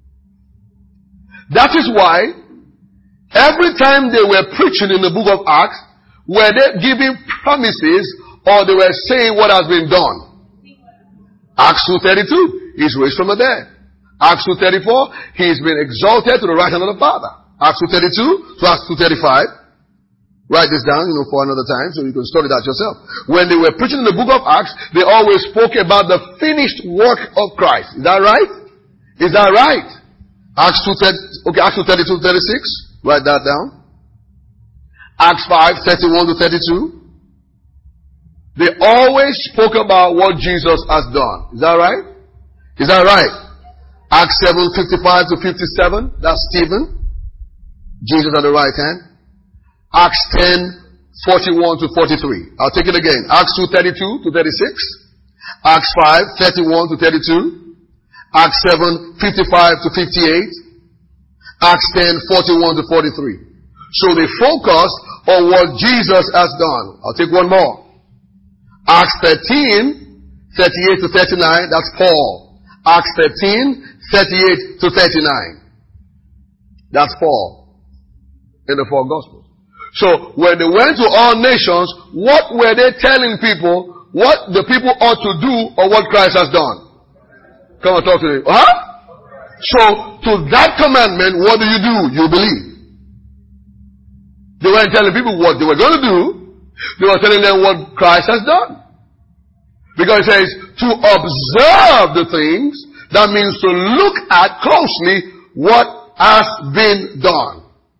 That is why, every time they were preaching in the book of Acts, were they giving promises, or they were saying what has been done? Acts 2:32, he's raised from the dead. Acts 2:34, he's been exalted to the right hand of the Father. Acts 2:32 to Acts 2:35. Write this down, for another time, so you can study that yourself. When they were preaching in the book of Acts, they always spoke about the finished work of Christ. Is that right? Is that right? Acts 2:32-36. Write that down. Acts 5:31-32. They always spoke about what Jesus has done. Is that right? Is that right? Acts 7:55-57. That's Stephen. Jesus at the right hand. Acts 10:41-43. I'll take it again. Acts 2:32-36. Acts 5:31-32. Acts 7:55-58. Acts 10:41-43. So they focused on what Jesus has done. I'll take one more. Acts 13:38-39. That's Paul. Acts 13:38-39. That's Paul in the four Gospels. So, when they went to all nations, what were they telling people? What the people ought to do or what Christ has done? Come and talk to me. Huh? So, to that commandment, what do? You believe. They weren't telling people what they were going to do. They were telling them what Christ has done. Because it says, to observe the things, that means to look at closely what has been done.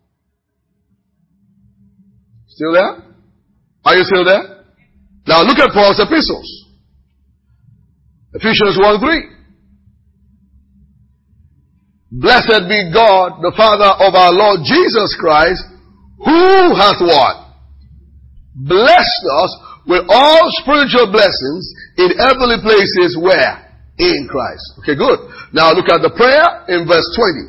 Still there? Are you still there? Now look at Paul's epistles. Ephesians 1:3. Blessed be God, the Father of our Lord Jesus Christ, who hath what? Blessed us with all spiritual blessings in heavenly places where? In Christ. Okay, good. Now look at the prayer in verse 20.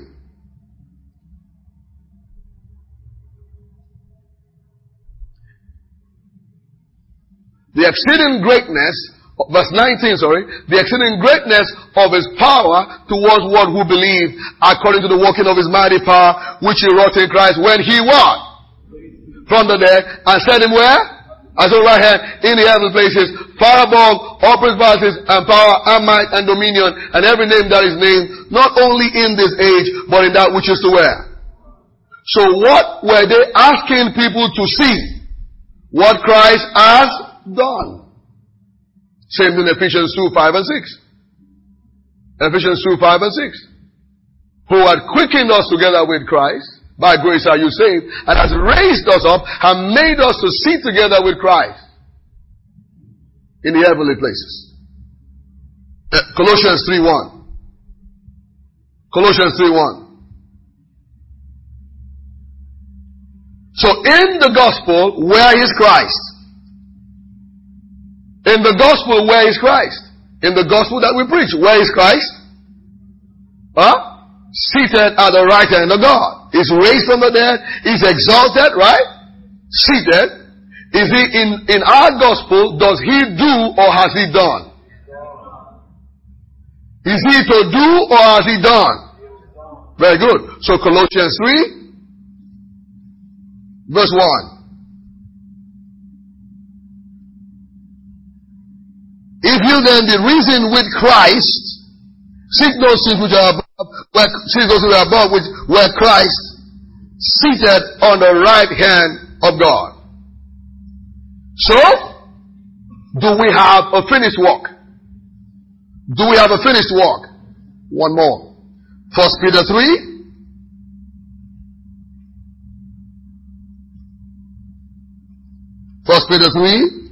The exceeding greatness, verse 19, the exceeding greatness of his power towards one who believe, according to the working of his mighty power, which he wrought in Christ when he what? From the dead, and set him where? As a right hand, in the heavenly places, far above all principalities and power and might and dominion, and every name that is named, not only in this age, but in that which is to where? So what were they asking people to see? What Christ has done. Same in Ephesians 2:5 and 6. Ephesians 2:5 and 6. Who had quickened us together with Christ, by grace are you saved, and has raised us up and made us to sit together with Christ in the heavenly places. Colossians 3:1. Colossians 3:1. So in the gospel, where is Christ? In the gospel, where is Christ? In the gospel that we preach, where is Christ? Seated at the right hand of God. He's raised from the dead. He's exalted, right? Seated. Is he in our gospel, does he do or has he done? Is he to do or has he done? Very good. So Colossians 3, verse 1. If you then be risen with Christ, seek those things which are above, where Christ seated on the right hand of God. So, do we have a finished work? Do we have a finished work? One more. 1 Peter 3. First Peter 3,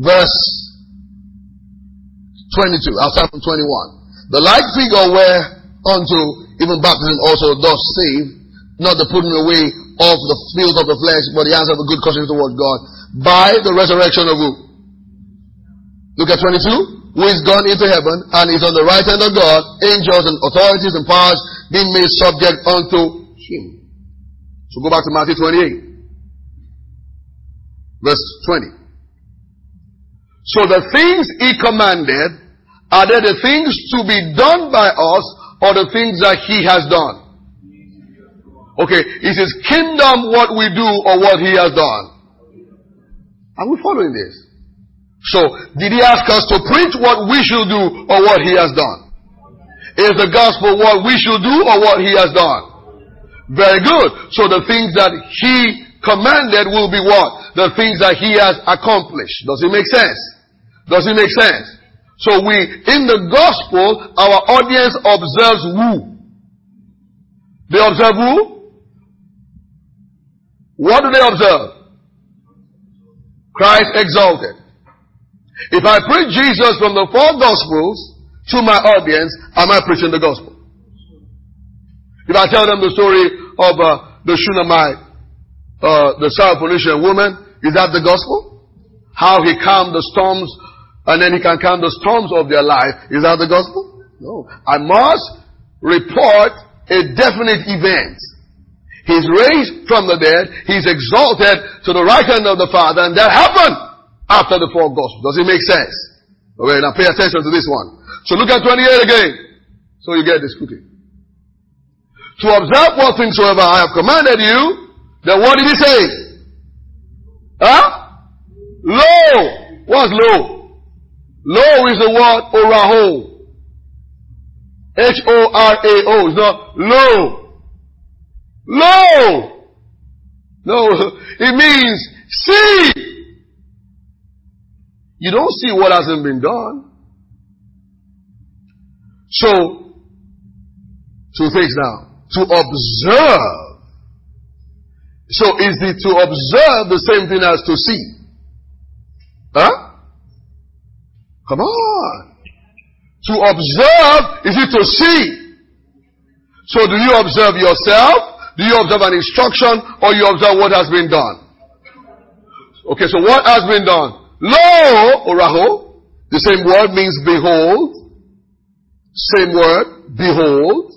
verse 22. I'll start from 21. The like figure where unto even baptism also does save, not the putting away of the filth of the flesh, but the answer of the good conscience towards God, by the resurrection of who? Look at 22. Who is gone into heaven and is on the right hand of God, angels and authorities and powers being made subject unto him. So go back to Matthew 28. Verse 20. So the things he commanded, are they the things to be done by us or the things that he has done? Okay, is his kingdom what we do or what he has done? Are we following this? So, did he ask us to preach what we should do or what he has done? Is the gospel what we should do or what he has done? Very good. So the things that he commanded will be what? The things that he has accomplished. Does it make sense? Does it make sense? So in the gospel, our audience observes who? They observe who? What do they observe? Christ exalted. If I preach Jesus from the four gospels to my audience, am I preaching the gospel? If I tell them the story of the Shunammite, the Syrophoenician woman, is that the gospel? How he calmed the storms, and then he can calm the storms of their life. Is that the gospel? No. I must report a definite event. He's raised from the dead. He's exalted to the right hand of the Father, and that happened after the four gospels. Does it make sense? Okay, now pay attention to this one. So look at 28 again. So you get this quickly. To observe what things soever I have commanded you, then what did he say? Huh? Lo. What's lo? Lo is the word oraho. H-O-R-A-O. It's not lo. Lo. No. It means see. You don't see what hasn't been done. So, two things now. To observe. So is it to observe the same thing as to see? Huh? Come on. To observe, is it to see? So do you observe yourself? Do you observe an instruction? Or you observe what has been done? Okay, so what has been done? Lo, or raho, the same word means behold. Same word, behold.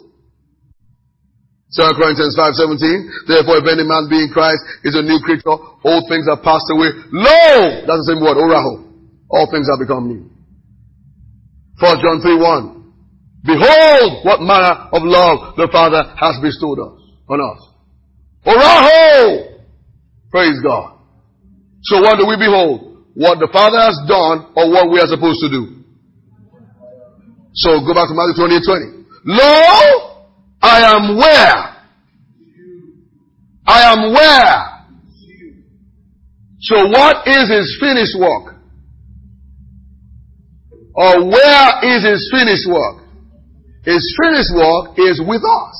2 Corinthians 5:17. Therefore, if any man be in Christ, is a new creature. All things are passed away. Lo, that's the same word, oraho. All things have become new. 1 John 3:1. Behold, what manner of love the Father has bestowed on us. Oraho! Praise God. So what do we behold? What the Father has done or what we are supposed to do. So go back to Matthew 28:20. Lo, I am where? I am where? So what is his finished work? Or where is his finished work? His finished work is with us.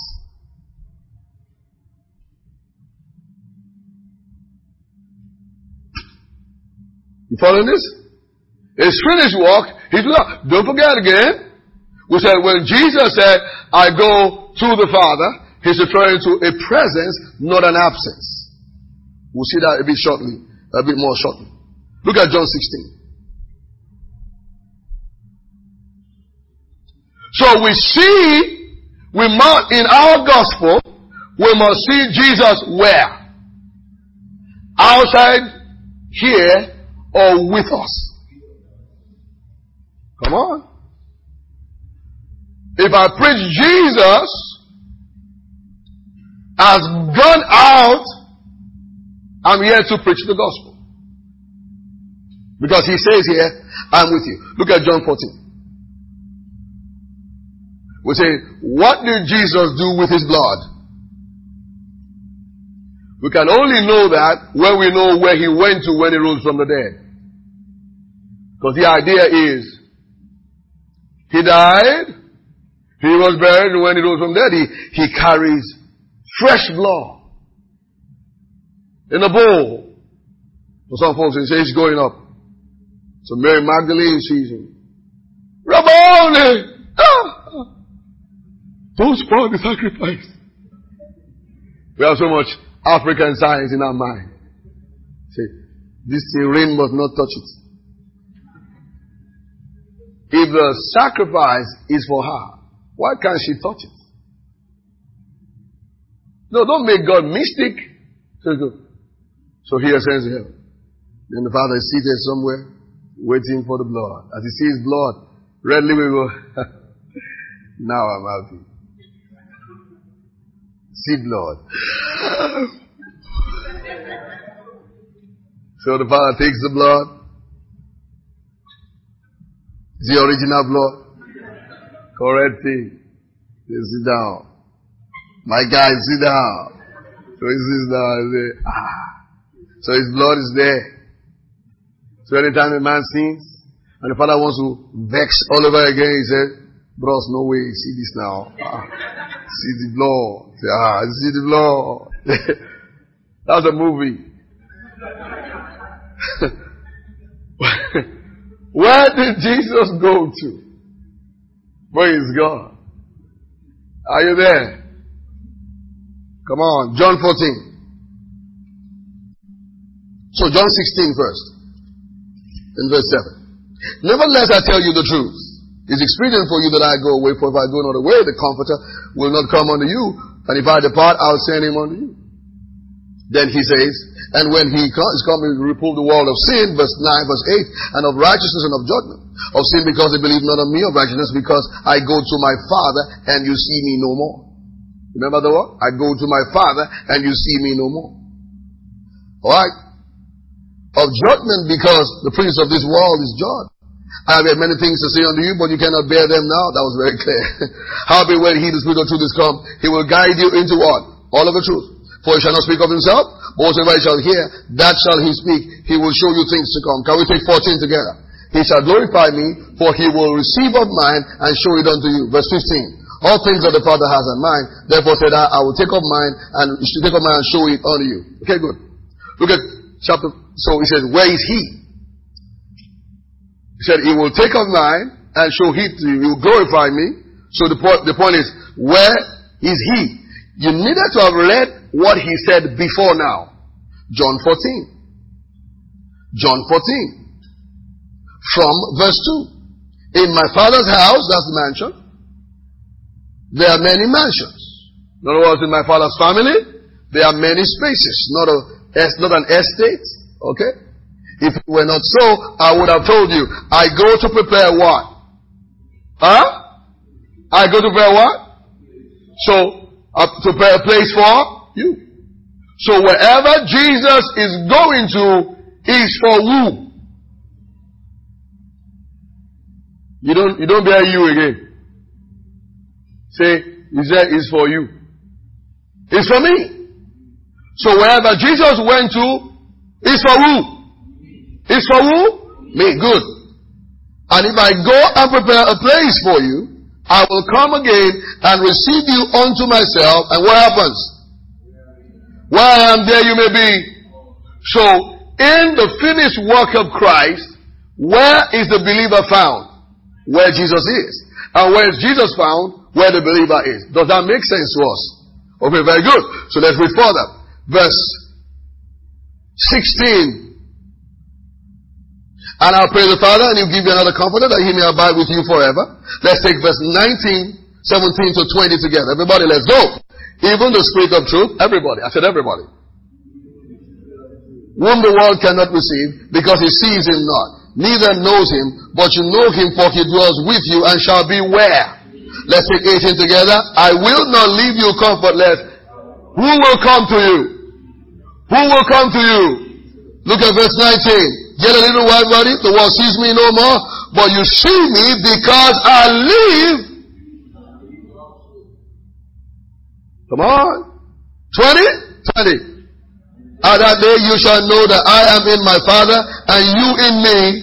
You following this? His finished work, he's with us. Don't forget again, we said when Jesus said, I go to the Father, he's referring to a presence, not an absence. We'll see that a bit more shortly. Look at John 16. So we must, in our gospel, we must see Jesus where? Outside, here, or with us. Come on. If I preach Jesus has gone out, I'm here to preach the gospel. Because he says here, I'm with you. Look at John 14. We say, what did Jesus do with his blood? We can only know that when we know where he went to when he rose from the dead. Because the idea is, he died, he was buried, and when he rose from the dead, he carries fresh blood in a bowl. For some folks, he says he's going up. So Mary Magdalene sees him. Rabboni! Ah! Don't spoil the sacrifice. We have so much African science in our mind. Say, this rain must not touch it. If the sacrifice is for her, why can't she touch it? No, don't make God mystic. So he ascends to heaven. Then the Father is seated somewhere, waiting for the blood. As he sees blood, readily we go, now I'm happy. See blood. So the Father takes the blood. The original blood. Correct thing. They sit down. My guy, sit down. So he sits down and say, So his blood is there. So anytime a man sins, and the Father wants to vex all over again, he said, bros, no way, see this now. See the blood. Say, see the blood. That's a movie. Where did Jesus go to? Praise God. Are you there? Come on. John 14. So John 16 first. In verse 7. Nevertheless, I tell you the truth. It's expedient for you that I go away, for if I go not away, the Comforter will not come unto you. And if I depart, I'll send him unto you. Then he says, and when he is coming to reprove the world of sin, verse 9, verse 8, and of righteousness and of judgment. Of sin because they believe not on me, of righteousness because I go to my Father and you see me no more. Remember the word? I go to my Father and you see me no more. Alright? Of judgment because the prince of this world is judged. I have had many things to say unto you, but you cannot bear them now. That was very clear. Howbeit when he, the Spirit of truth, is come, he will guide you into what? All of the truth. For he shall not speak of himself, but whatsoever he shall hear, that shall he speak. He will show you things to come. Can we take 14 together? He shall glorify me, for he will receive of mine and show it unto you. Verse 15. All things that the Father has in mind, therefore said I will take of mine and show it unto you. Okay, good. Look at chapter, so he says, where is he? He said, he will take of mine and show it to you. He will glorify me. So the point is, where is he? You needed to have read what he said before now. John 14. John 14. From verse 2. In my Father's house, that's the mansion, there are many mansions. In other words, in my Father's family, there are many spaces. Not an estate. Okay? If it were not so, I would have told you, I go to prepare what? I go to prepare what? So, to prepare a place for you. So wherever Jesus is going to is for who? You don't bear you again. Say, he said it's for you. It's for me. So wherever Jesus went to is for who? It's for who? Me. Good. And if I go and prepare a place for you, I will come again and receive you unto myself. And what happens? Where I am, there you may be. So, in the finished work of Christ, where is the believer found? Where Jesus is. And where is Jesus found? Where the believer is. Does that make sense to us? Okay, very good. So let's read further. Verse 16. And I'll pray the Father, and he'll give you another comforter, that he may abide with you forever. Let's take verse 19, 17 to 20 together. Everybody, let's go. Even the Spirit of truth, everybody, I said everybody, whom the world cannot receive, because he sees him not, neither knows him, but you know him, for he dwells with you, and shall be where? Let's take 18 together. I will not leave you comfortless. Who will come to you? Who will come to you? Look at verse 19. Yet a little while, buddy, the world sees me no more, but you see me because I live. Come on. 20. At that day you shall know that I am in my Father and you in me.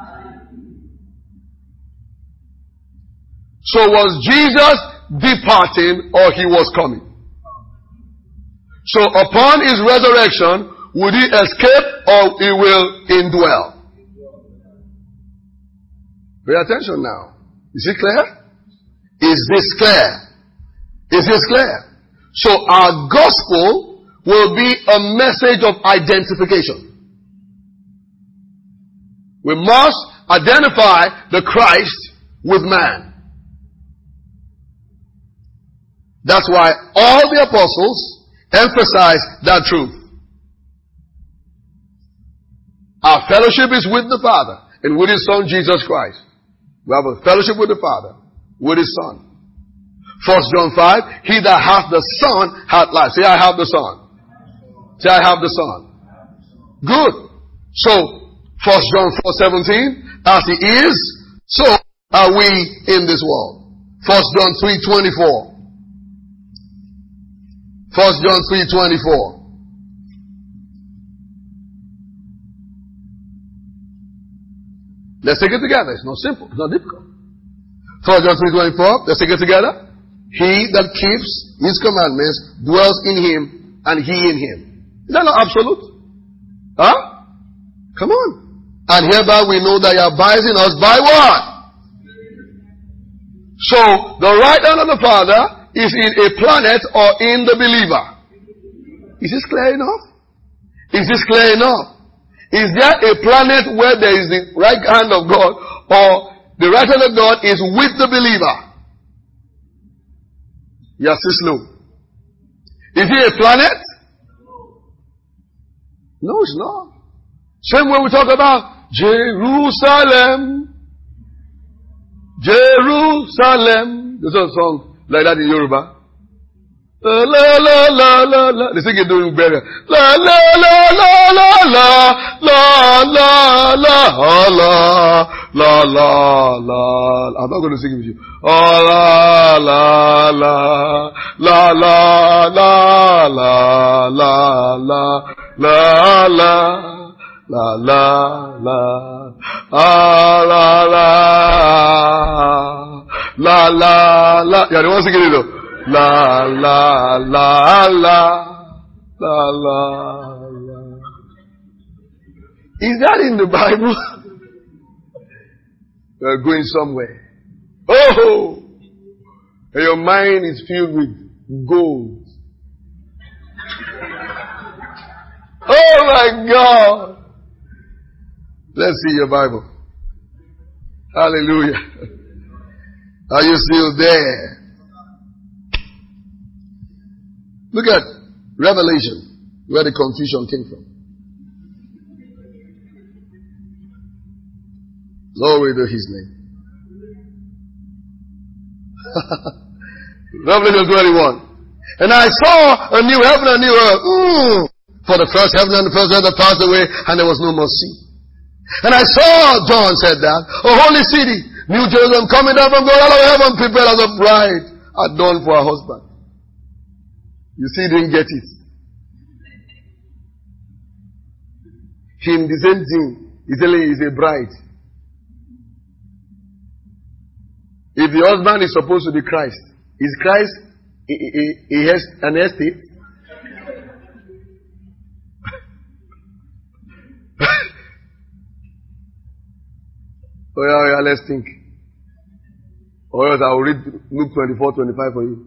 So was Jesus departing or he was coming? So upon his resurrection, would he escape or he will indwell? Pay attention now. Is it clear? Is this clear? Is this clear? So our gospel will be a message of identification. We must identify the Christ with man. That's why all the apostles emphasize that truth. Our fellowship is with the Father and with His Son, Jesus Christ. We have a fellowship with the Father, with His Son. 1 John 5, he that hath the Son hath life. Say, I have the Son. Say, I have the Son. Good. So, 1 John 4:17, as He is, so are we in this world. 1 John 3:24. 1 John 3:24. Let's take it together. It's not simple. It's not difficult. 1 John 3:24. Let's take it together. He that keeps His commandments dwells in Him and He in Him. Is that not absolute? Huh? Come on. And hereby we know that He abides in us by what? So, the right hand of the Father is in a planet or in the believer. Is this clear enough? Is this clear enough? Is there a planet where there is the right hand of God, or the right hand of God is with the believer? Yes, it's slow. Is he a planet? No, it's not. Same way we talk about Jerusalem. Jerusalem. There's a song like that in Yoruba. La la la la la la. They sing it doing better. La la la la la la la la la la la la. I'm not going to sing it with you. Oh la la la la la la la la la la la. La la la la la la la la. Yeah, they want to sing it though. La la la la la la la. Is that in the Bible? We're going somewhere. Oh, and your mind is filled with gold. Oh my God. Let's see your Bible. Hallelujah. Are you still there? Look at Revelation, where the confusion came from. Glory to His name. Revelation 21. And I saw a new heaven and a new earth. For the first heaven and the first earth had passed away, and there was no more sea. And I saw, John said that, a holy city, New Jerusalem, coming down from God out of heaven, prepared as a bride, adorned for her husband. You see, he didn't get it. Him, the same thing. He's telling you he's a bride. If the husband is supposed to be Christ, is Christ he has an estate? Oh yeah, let's think. Or else I will read Luke 24:25 for you.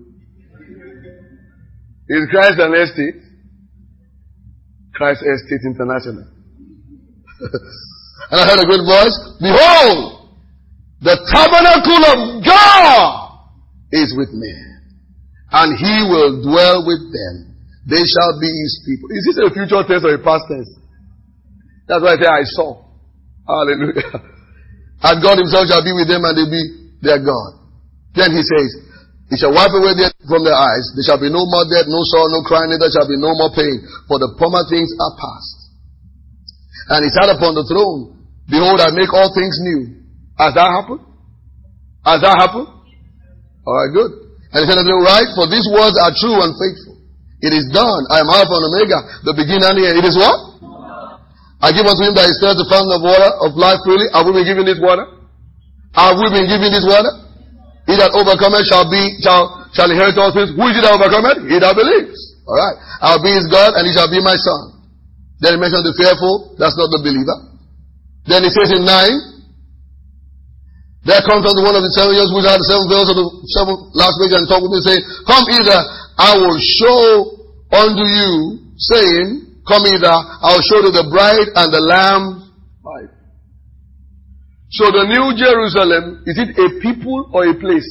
Is Christ an estate? Christ Estate International. And I heard a good voice. Behold, the tabernacle of God is with men, and He will dwell with them. They shall be His people. Is this a future tense or a past tense? That's why I say I saw. Hallelujah. And God Himself shall be with them, and they be their God. Then He says, He shall wipe away their from their eyes. There shall be no more death, no sorrow, no crying, neither shall be no more pain, for the former things are past. And He sat upon the throne. Behold, I make all things new. Has that happened? Has that happened? Alright, good. And He said unto him, right, for these words are true and faithful. It is done. I am Alpha and Omega, the beginning and the end. It is what? I give unto him that is stirs the fountain of water of life freely. Have we been given this water? Have we been given this water? He that overcometh shall inherit all things. Who is it that overcometh? He that believes. Alright. I'll be his God, and he shall be my son. Then he mentions the fearful. That's not the believer. Then he says in 9, There comes unto one of the 7 years which had the 7 veils of the 7 last week and talked with me, saying, Come hither, I will show unto you, saying, Come hither, I will show you the bride and the lamb. Right. So the New Jerusalem, is it a people or a place?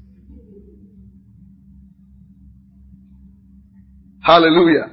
Hallelujah.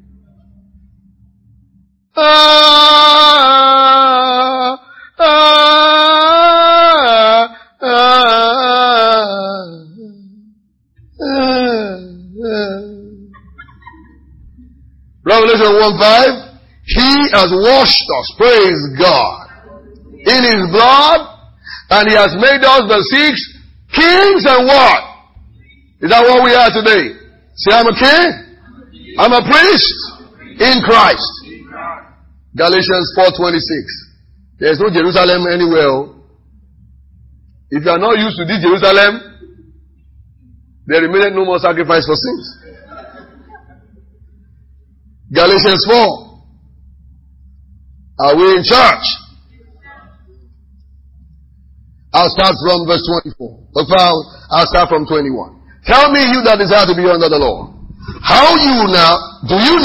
Revelation 1:5. He has washed us, praise God, in His blood, and He has made us the 6 kings and what? Is that what we are today? Say, I'm a king. I'm a priest in Christ. Galatians 4:26. There is no Jerusalem anywhere. If you are not used to this Jerusalem, there remaineth no more sacrifice for sins. Galatians 4. Are we in church? I'll start from verse 24. I'll start from 21. Tell me, you that desire to be under the law, do you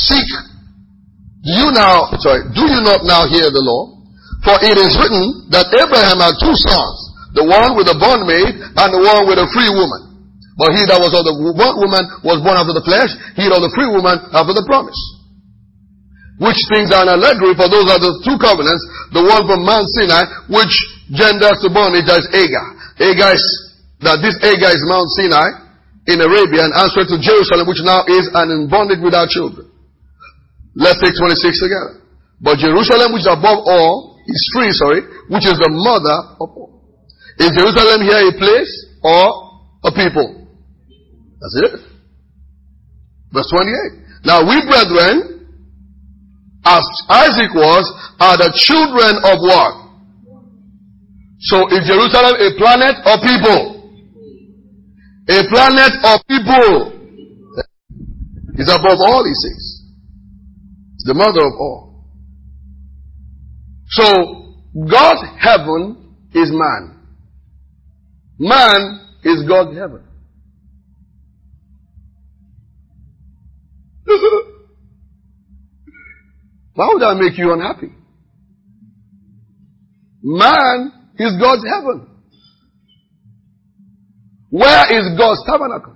not now hear the law? For it is written that Abraham had 2 sons, the one with a bondmaid and the one with a free woman. But he that was of the woman was born after the flesh, he of the free woman after the promise. Which things are an allegory, for those are the 2 covenants, the one from Mount Sinai, which genders to bondage, that is Agar. This Agar is Mount Sinai in Arabia, and answered to Jerusalem, which now is and in bondage without children. Let's take 26 together. But Jerusalem, which is above all, is free, which is the mother of all. Is Jerusalem here a place or a people? That's it. Verse 28. Now we, brethren, as Isaac was, are the children of what? So is Jerusalem a planet or people? A planet or people? Is above all, he says. It's the mother of all. So God's heaven is man. Man is God's heaven. Why would that make you unhappy? Man is God's heaven. Where is God's tabernacle?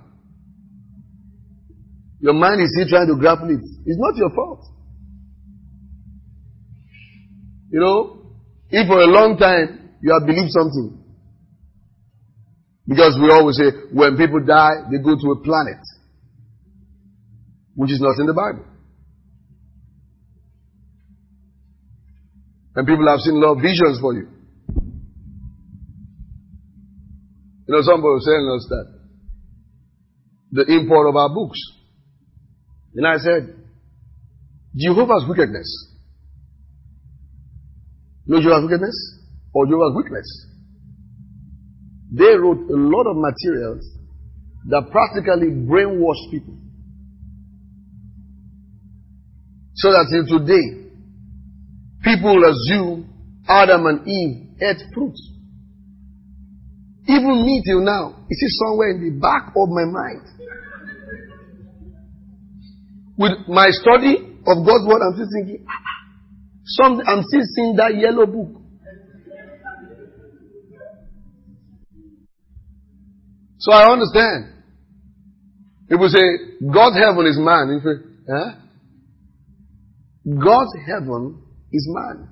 Your mind is still trying to grapple it. It's not your fault. You know, if for a long time you have believed something, because we always say when people die, they go to a planet, which is not in the Bible. And people have seen a lot of visions for you. You know, somebody was telling us that the import of our books. And I said, Jehovah's wickedness. No Jehovah's wickedness or Jehovah's weakness. They wrote a lot of materials that practically brainwashed people. So that till today, people assume Adam and Eve ate fruit. Even me till now, it is somewhere in the back of my mind. With my study of God's word, I'm still thinking, I'm still seeing that yellow book. So I understand. People say, God's heaven is man. You say, huh? God's heaven is man.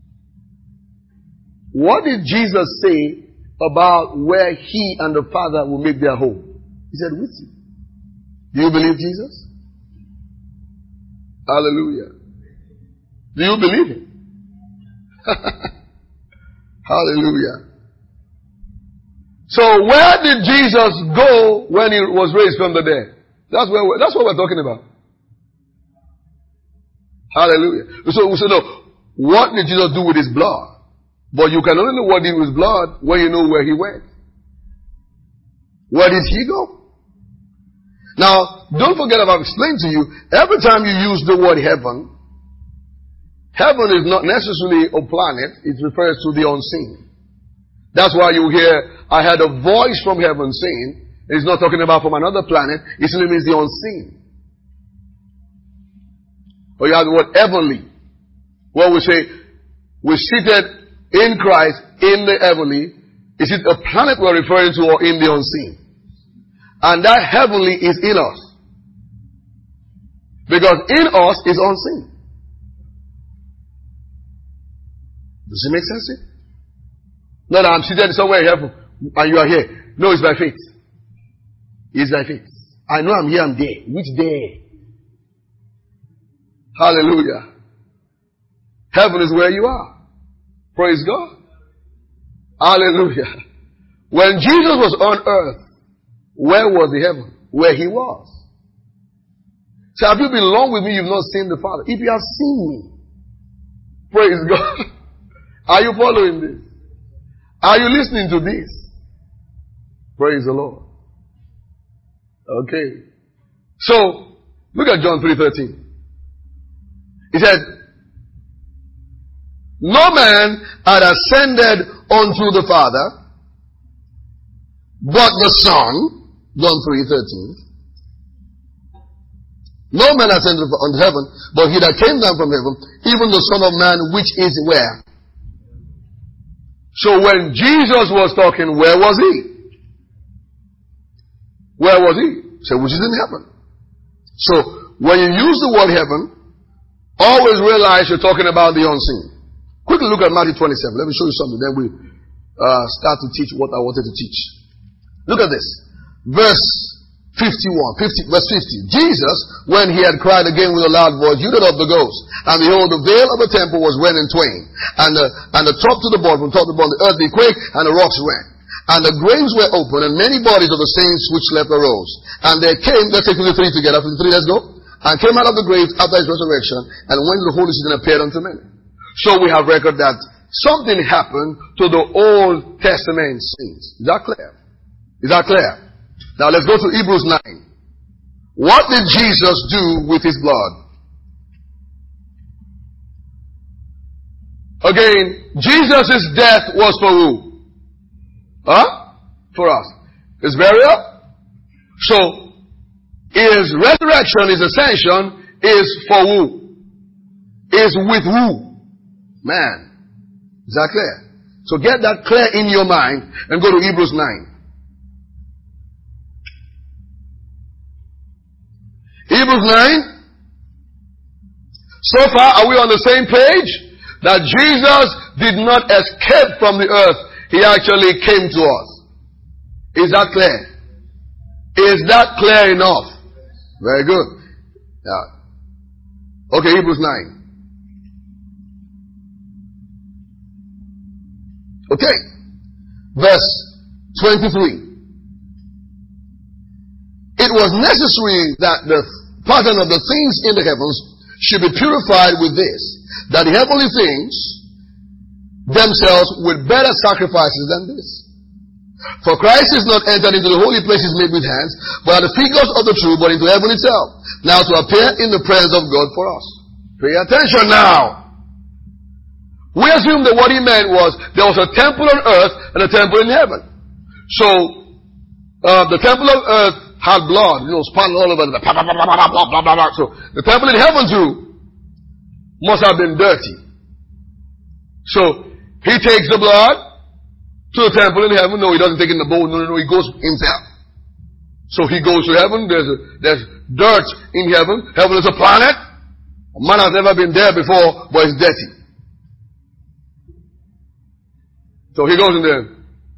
What did Jesus say about where He and the Father will make their home? He said, with you. Do you believe Jesus? Hallelujah. Do you believe Him? Hallelujah. So where did Jesus go when He was raised from the dead? That's what we're talking about. Hallelujah. So we say, no, what did Jesus do with His blood? But you can only know what He did with His blood when you know where He went. Where did He go? Now, don't forget I've explained to you, every time you use the word heaven, heaven is not necessarily a planet, it refers to the unseen. That's why you hear, I heard a voice from heaven saying, it's not talking about from another planet, it simply means the unseen. Or you have the word heavenly. Well, we say, we're seated in Christ in the heavenly. Is it a planet we're referring to or in the unseen? And that heavenly is in us. Because in us is unseen. Does it make sense to you? No, I'm seated somewhere in heaven and you are here. No, it's by faith. It's by faith. I know I'm here, I'm there. Which there? Hallelujah. Heaven is where you are. Praise God. Hallelujah. When Jesus was on earth, where was the heaven? Where he was. So have you been long with me, you've not seen the Father? If you have seen me, praise God. Are you following this? Are you listening to this? Praise the Lord. Okay. So, look at John 3:13. He said, no man had ascended unto the Father, but the Son. John 3:13. No man ascended unto heaven, but he that came down from heaven, even the Son of Man, which is where? So when Jesus was talking, where was he? Where was he? So which is in heaven. So when you use the word heaven, always realize you're talking about the unseen. Quickly look at Matthew 27. Let me show you something. Then we start to teach what I wanted to teach. Look at this. Verse 50. Jesus, when he had cried again with a loud voice, yielded up the ghost. And behold, the veil of the temple was rent in twain. And the top to the bottom, from top to bottom, the earth did quake, and the rocks rent. And the graves were open, and many bodies of the saints which slept arose. And there came, let's take 53 together. 53, let's go. And came out of the grave after his resurrection, and went to the holy city and appeared unto many. So we have record that something happened to the Old Testament saints. Is that clear? Is that clear? Now let's go to Hebrews 9. What did Jesus do with his blood? Again, Jesus' death was for who? For us. His burial? So, his resurrection, his ascension, is for who? Is with who? Man. Is that clear? So get that clear in your mind and go to Hebrews 9. Hebrews 9. So far, are we on the same page? That Jesus did not escape from the earth. He actually came to us. Is that clear? Is that clear enough? Very good. Yeah. Okay, Hebrews 9. Okay. Verse 23. It was necessary that the pattern of the things in the heavens should be purified with this, that the heavenly things themselves with better sacrifices than this. For Christ is not entered into the holy places made with hands, but are the figures of the true, but into heaven itself, now to appear in the presence of God for us. Pay attention now. We assume that what he meant was there was a temple on earth and a temple in heaven. So, the temple of earth had blood, spattered all over the blah, blah, blah, blah, blah, blah, blah, blah. So the temple in heaven too must have been dirty. So he takes the blood to the temple in heaven. No, he doesn't take it in the bowl. No, he goes himself. So he goes to heaven. There's dirt in heaven. Heaven is a planet. Man has never been there before, but it's dirty. So he goes in there.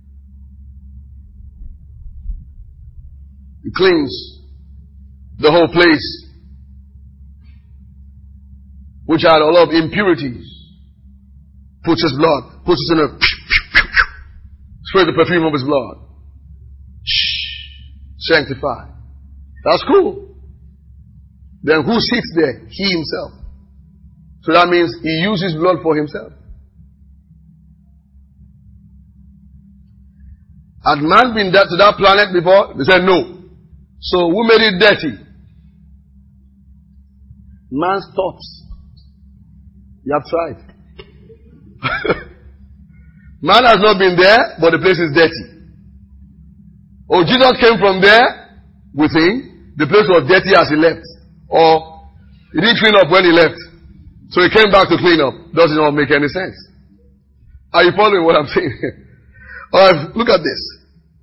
He cleans the whole place, which had a lot of impurities. Puts his blood, puts it in a, spray the perfume of his blood. Sanctified. That's cool. Then who sits there? He himself. So that means he uses blood for himself. Had man been to that planet before? They said no. So who made it dirty? Man's thoughts. You have tried. Man has not been there, but the place is dirty. Oh, Jesus came from there within. The place was dirty as he left. Or he didn't clean up when he left. So he came back to clean up. Doesn't all make any sense. Are you following what I'm saying? Alright, look at this.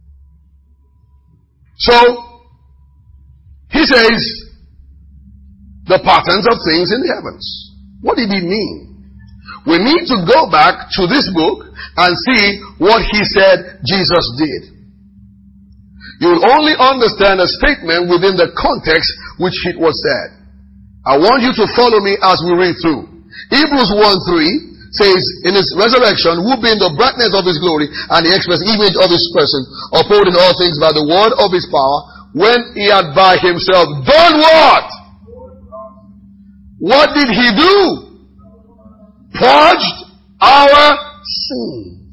So, he says, the patterns of things in the heavens. What did he mean? We need to go back to this book and see what he said Jesus did. You will only understand a statement within the context which it was said. I want you to follow me as we read through. Hebrews 1:3 says, in his resurrection, who being the brightness of his glory and the express image of his person, upholding all things by the word of his power, when he had by himself done what? What did he do? Purged our sins.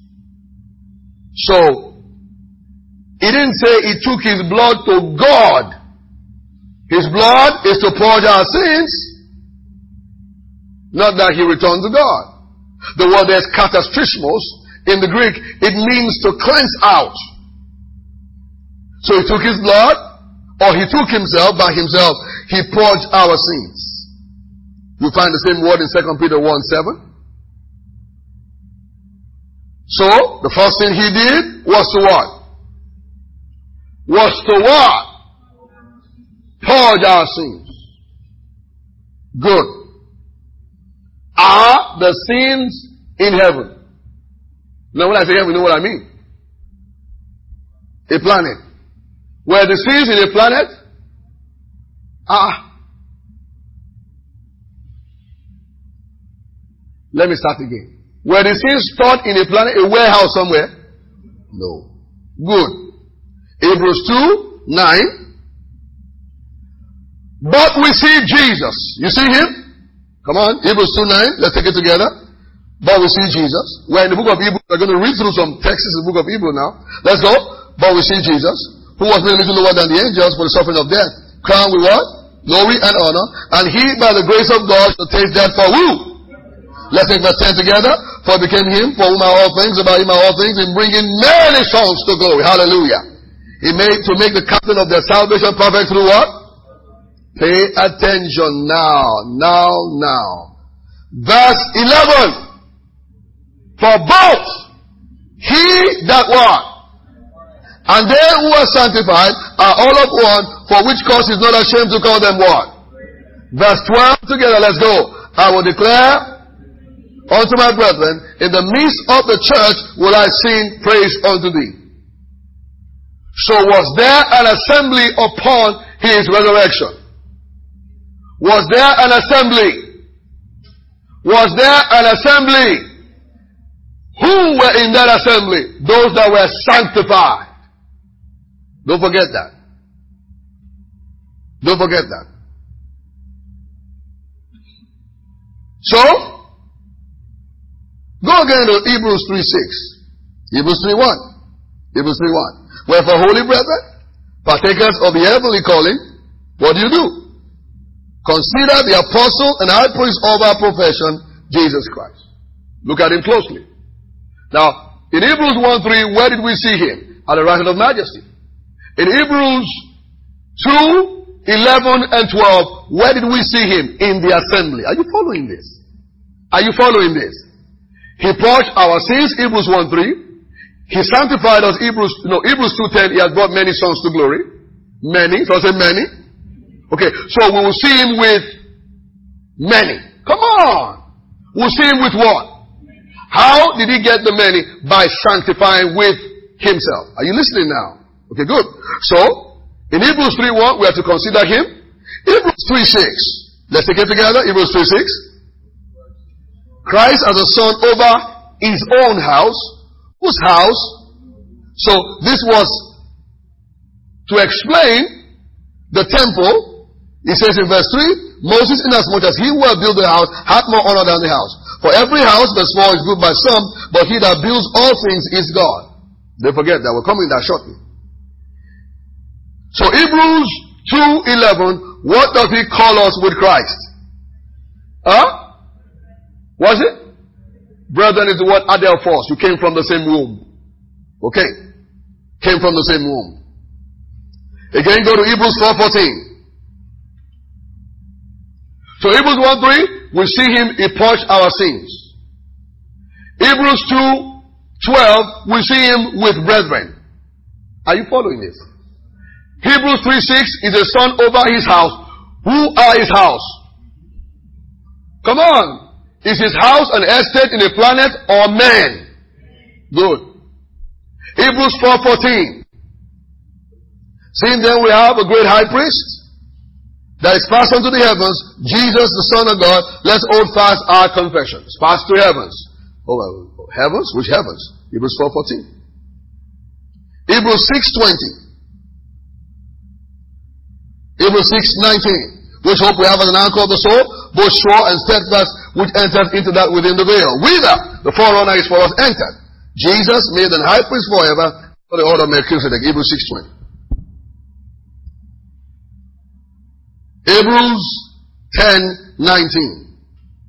So, he didn't say he took his blood to God. His blood is to purge our sins. Not that he returned to God. The word is katastrismos. In the Greek, it means to cleanse out. So he took his blood, or he took himself by himself. He purged our sins. You find the same word in 2 Peter 1:7. So, the first thing he did was to what? Was to what? Purge our sins. Good. Are the sins in heaven? Now when I say heaven, you know what I mean? A planet. Were the sins in a planet? Let me start again. Were the sins stored in a planet, a warehouse somewhere? No. Good. Hebrews 2:9. But we see Jesus. You see him? Come on. Hebrews 2:9. Let's take it together. But we see Jesus. We're in the book of Hebrews. We're going to read through some texts in the book of Hebrews now. Let's go. But we see Jesus, who was made a little lower than the angels for the suffering of death, crowned with what? Glory and honor. And he, by the grace of God, shall taste death for who? Let's take verse 10 together. For it became him, for whom are all things, about him are all things, in bringing many sons to glory. Hallelujah. He made to make the captain of their salvation perfect through what? Pay attention now. Verse 11. For both he that what? And they who are sanctified are all of one, for which cause is not ashamed to call them what? Verse 12 together, let's go. I will declare unto my brethren, in the midst of the church will I sing praise unto thee. So was there an assembly upon his resurrection? Was there an assembly? Was there an assembly? Who were in that assembly? Those that were sanctified. Don't forget that. Don't forget that. So, go again to Hebrews 3:6. Hebrews 3:1. Hebrews 3:1. Wherefore, holy brethren, partakers of the heavenly calling, what do? Consider the apostle and high priest of our profession, Jesus Christ. Look at him closely. Now, in Hebrews 1:3, where did we see him? At the right hand of majesty. In Hebrews 2:11 and 12, where did we see him? In the assembly. Are you following this? Are you following this? He purged our sins, Hebrews 1:3. He sanctified us, Hebrews 2:10, he has brought many sons to glory. Many, so I say many. Okay, so we will see him with many. Come on. We'll see him with what? How did he get the many? By sanctifying with himself. Are you listening now? Okay, good. So, in Hebrews 3:1, we have to consider him. Hebrews 3:6. Let's take it together. Hebrews 3:6. Christ as a son over his own house. Whose house? So, this was to explain the temple. He says in verse 3, Moses, inasmuch as he who had built the house hath more honor than the house. For every house, verse 4, is built by some, but he that builds all things is God. Don't forget that. We're coming to that shortly. So Hebrews 2:11, what does he call us with Christ? Was it? Brethren is the word adelphos. You came from the same womb. Okay. Came from the same womb. Again, go to Hebrews 4:14. So Hebrews 1:3, we see him, he purged our sins. Hebrews 2:12, we see him with brethren. Are you following this? Hebrews 3:6 is a son over his house. Who are his house? Come on. Is his house an estate in a planet or man? Good. Hebrews 4:14. Seeing then we have a great high priest that is passed unto the heavens, Jesus the Son of God. Let's hold fast our confessions. Pass to heavens. Oh, heavens? Which heavens? Hebrews 4:14. Hebrews 6:20. Hebrews 6:19. Which hope we have as an anchor of the soul, both sure and steadfast, which entered into that within the veil. Whither the forerunner is for us entered. Jesus made an high priest forever for the order of Melchizedek. Hebrews 6:20. Hebrews 10:19.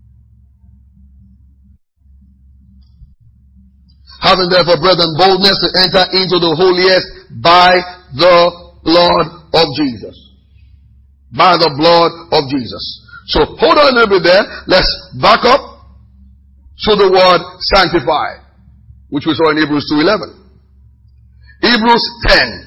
Having therefore, brethren, boldness to enter into the holiest by the blood of Jesus. By the blood of Jesus. So hold on a little bit there. Let's back up to the word sanctified, which we saw in Hebrews 2:11. Hebrews 10.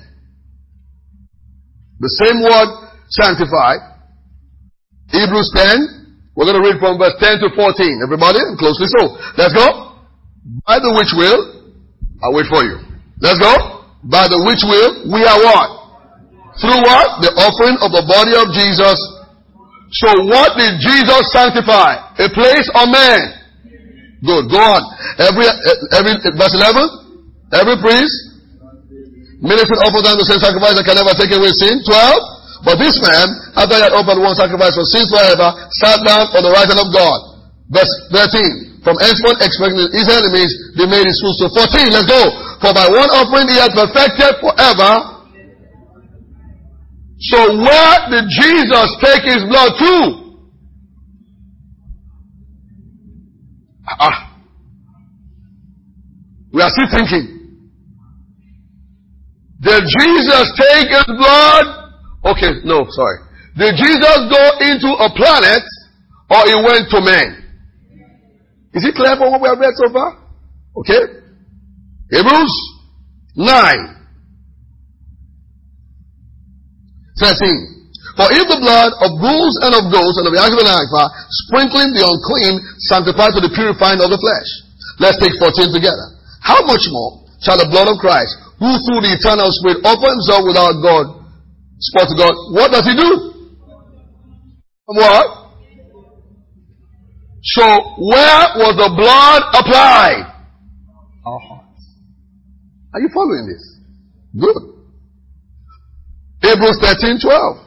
The same word sanctified. Hebrews 10. We're going to read from verse 10 to 14. Everybody, closely so. Let's go. By the which will, I'll wait for you. Let's go. By the which will, we are what? Through what? The offering of the body of Jesus. So what did Jesus sanctify? A place or man? Good. Go on. Every verse 11. Every priest ministered offered them the same sacrifice that can never take away sin. 12. But this man, after he had offered one sacrifice for sins forever, sat down on the right hand of God. Verse 13. From henceforth expecting his enemies, they made his footstool. 14. Let's go. For by one offering he had perfected forever. So where did Jesus take his blood to? We are still thinking. Did Jesus take his blood? Okay, no, sorry. Did Jesus go into a planet or he went to man? Is it clear for what we have read so far? Okay. Hebrews 9. 13. For if the blood of bulls and of goats and of the ashes of an heifer, sprinkling the unclean, sanctified to the purifying of the flesh. Let's take 14 together. How much more shall the blood of Christ, who through the eternal Spirit offered himself without God, spot to God, what does he do? What? So where was the blood applied? Our hearts. Are you following this? Good. Hebrews 13:12.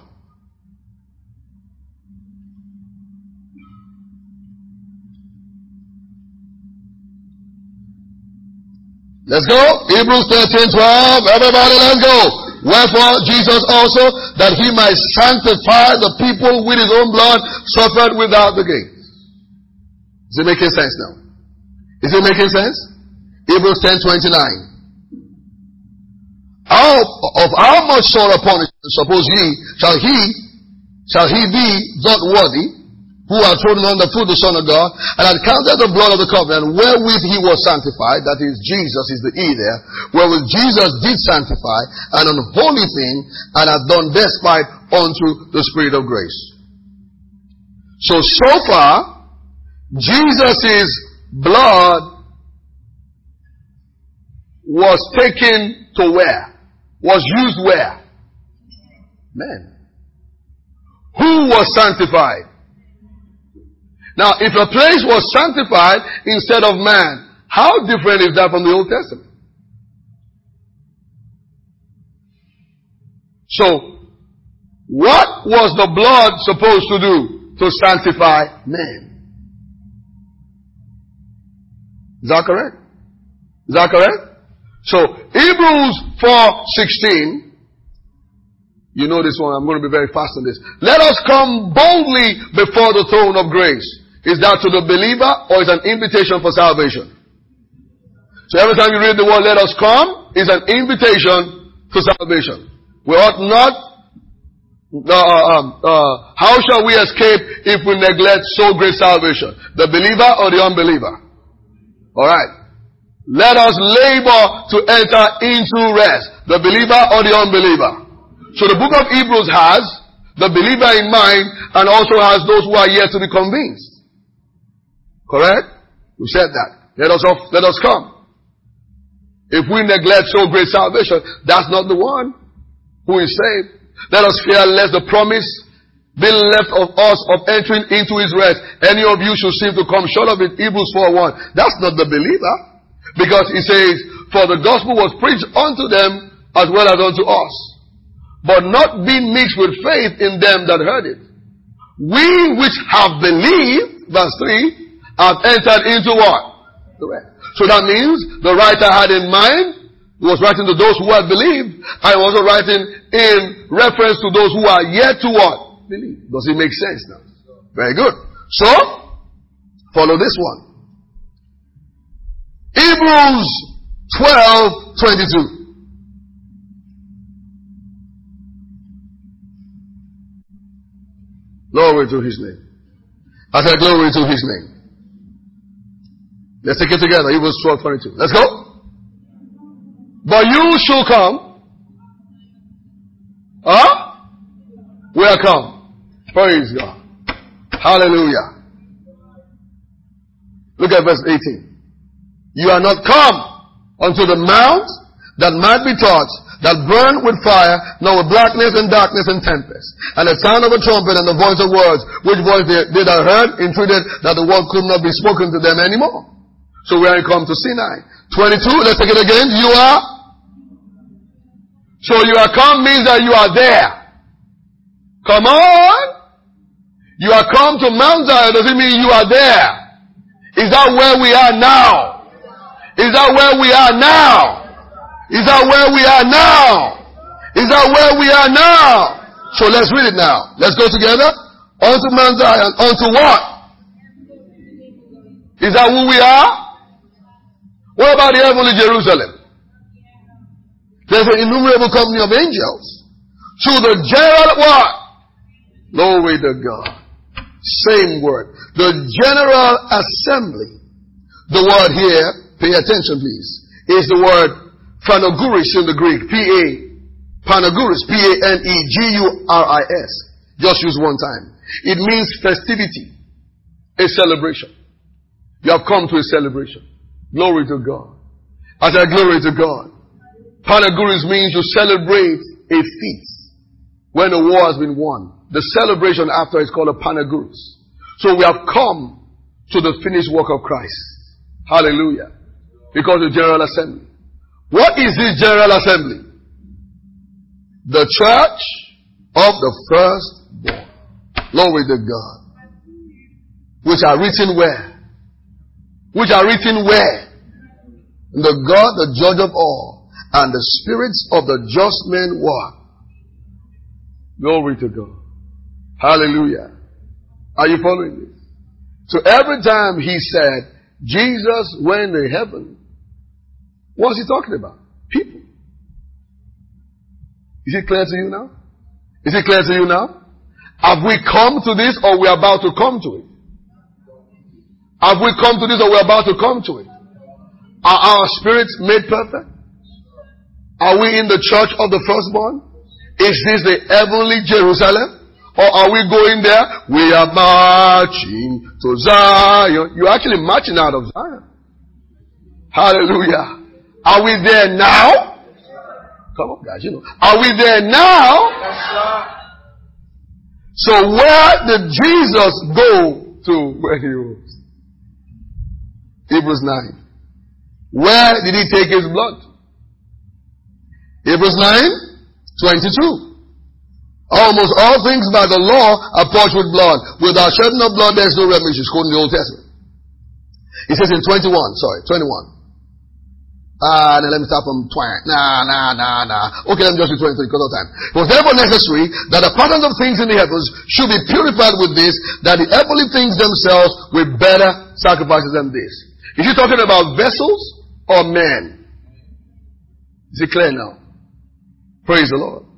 Let's go. Hebrews 13:12. Everybody, let's go. Wherefore Jesus also, that he might sanctify the people with his own blood, suffered without the gate. Is it making sense now? Is it making sense? Hebrews 10:29. Of how much sorrow punishment suppose shall he be thought worthy, who had trodden under foot the Son of God, and had counted the blood of the covenant wherewith he was sanctified, that is, Jesus is the E there, wherewith Jesus did sanctify an unholy thing, and hath done despite unto the Spirit of grace. So far, Jesus' blood was taken to where? Was used where? Man. Who was sanctified? Now, if a place was sanctified instead of man, how different is that from the Old Testament? So, what was the blood supposed to do to sanctify man? Is that correct? Is that correct? So, Hebrews 4:16, you know this one, I'm going to be very fast on this. Let us come boldly before the throne of grace. Is that to the believer or is an invitation for salvation? So every time you read the word, let us come, is an invitation to salvation. We ought not, how shall we escape if we neglect so great salvation? The believer or the unbeliever? Alright. Let us labor to enter into rest. The believer or the unbeliever? So the book of Hebrews has the believer in mind and also has those who are yet to be convinced. Correct? We said that. Let us come. If we neglect so great salvation, that's not the one who is saved. Let us fear lest the promise be left of us of entering into his rest. Any of you should seem to come short of it. Hebrews 4:1. That's not the believer. Because he says, for the gospel was preached unto them as well as unto us, but not being mixed with faith in them that heard it. We which have believed, verse 3, have entered into what? The rest. So that means the writer had in mind, was writing to those who had believed, and also writing in reference to those who are yet to what? Believe. Does it make sense now? Very good. So, follow this one. Hebrews 12:22. Glory to his name. I said glory to his name. Let's take it together. Hebrews 12:22. Let's go. But you shall come. We are come. Praise God. Hallelujah. Look at verse 18. You are not come unto the mount that might be taught, that burn with fire, nor with blackness and darkness and tempest, and the sound of a trumpet and the voice of words, which voice they that heard entreated that the word could not be spoken to them anymore. So we are come to Sinai. 22, let's take it again. You are. So you are come means that you are there. Come on. You are come to Mount Zion doesn't mean you are there. Is that where we are now? Is that where we are now? Is that where we are now? Is that where we are now? So let's read it now. Let's go together. Unto Mount Zion. Unto what? Is that who we are? What about the heavenly Jerusalem? There's an innumerable company of angels. To the general what? Glory to God. Same word. The general assembly. The word here, pay attention please, is the word Panaguris in the Greek. Panaguris. P-A-N-E-G-U-R-I-S. Just use one time. It means festivity. A celebration. You have come to a celebration. Glory to God. I said glory to God. Panaguris means you celebrate a feat when a war has been won. The celebration after is called a Panaguris. So we have come to the finished work of Christ. Hallelujah. Because the General Assembly. What is this General Assembly? The church of the firstborn. Glory to God. Which are written where? Which are written where? The God, the judge of all, and the spirits of the just men what? Glory to God. Hallelujah. Are you following this? So every time he said, Jesus went to heaven, what's he talking about? People. Is it clear to you now? Is it clear to you now? Have we come to this or we are about to come to it? Have we come to this or we are about to come to it? Are our spirits made perfect? Are we in the church of the firstborn? Is this the heavenly Jerusalem? Or are we going there? We are marching to Zion. You're actually marching out of Zion. Hallelujah. Are we there now? Come on, guys, you know. Are we there now? So where did Jesus go to when he was? Hebrews 9. Where did he take his blood? Hebrews 9:22. Almost all things by the law are purged with blood. Without shedding of blood, there is no remission. It's quoting the Old Testament. It says in 21. Now let me start from 20. Okay, let me just do 23 because of time. It was therefore necessary that the patterns of things in the heavens should be purified with this, that the earthly things themselves were better sacrifices than this. Is he talking about vessels or men? Is it clear now? Praise the Lord.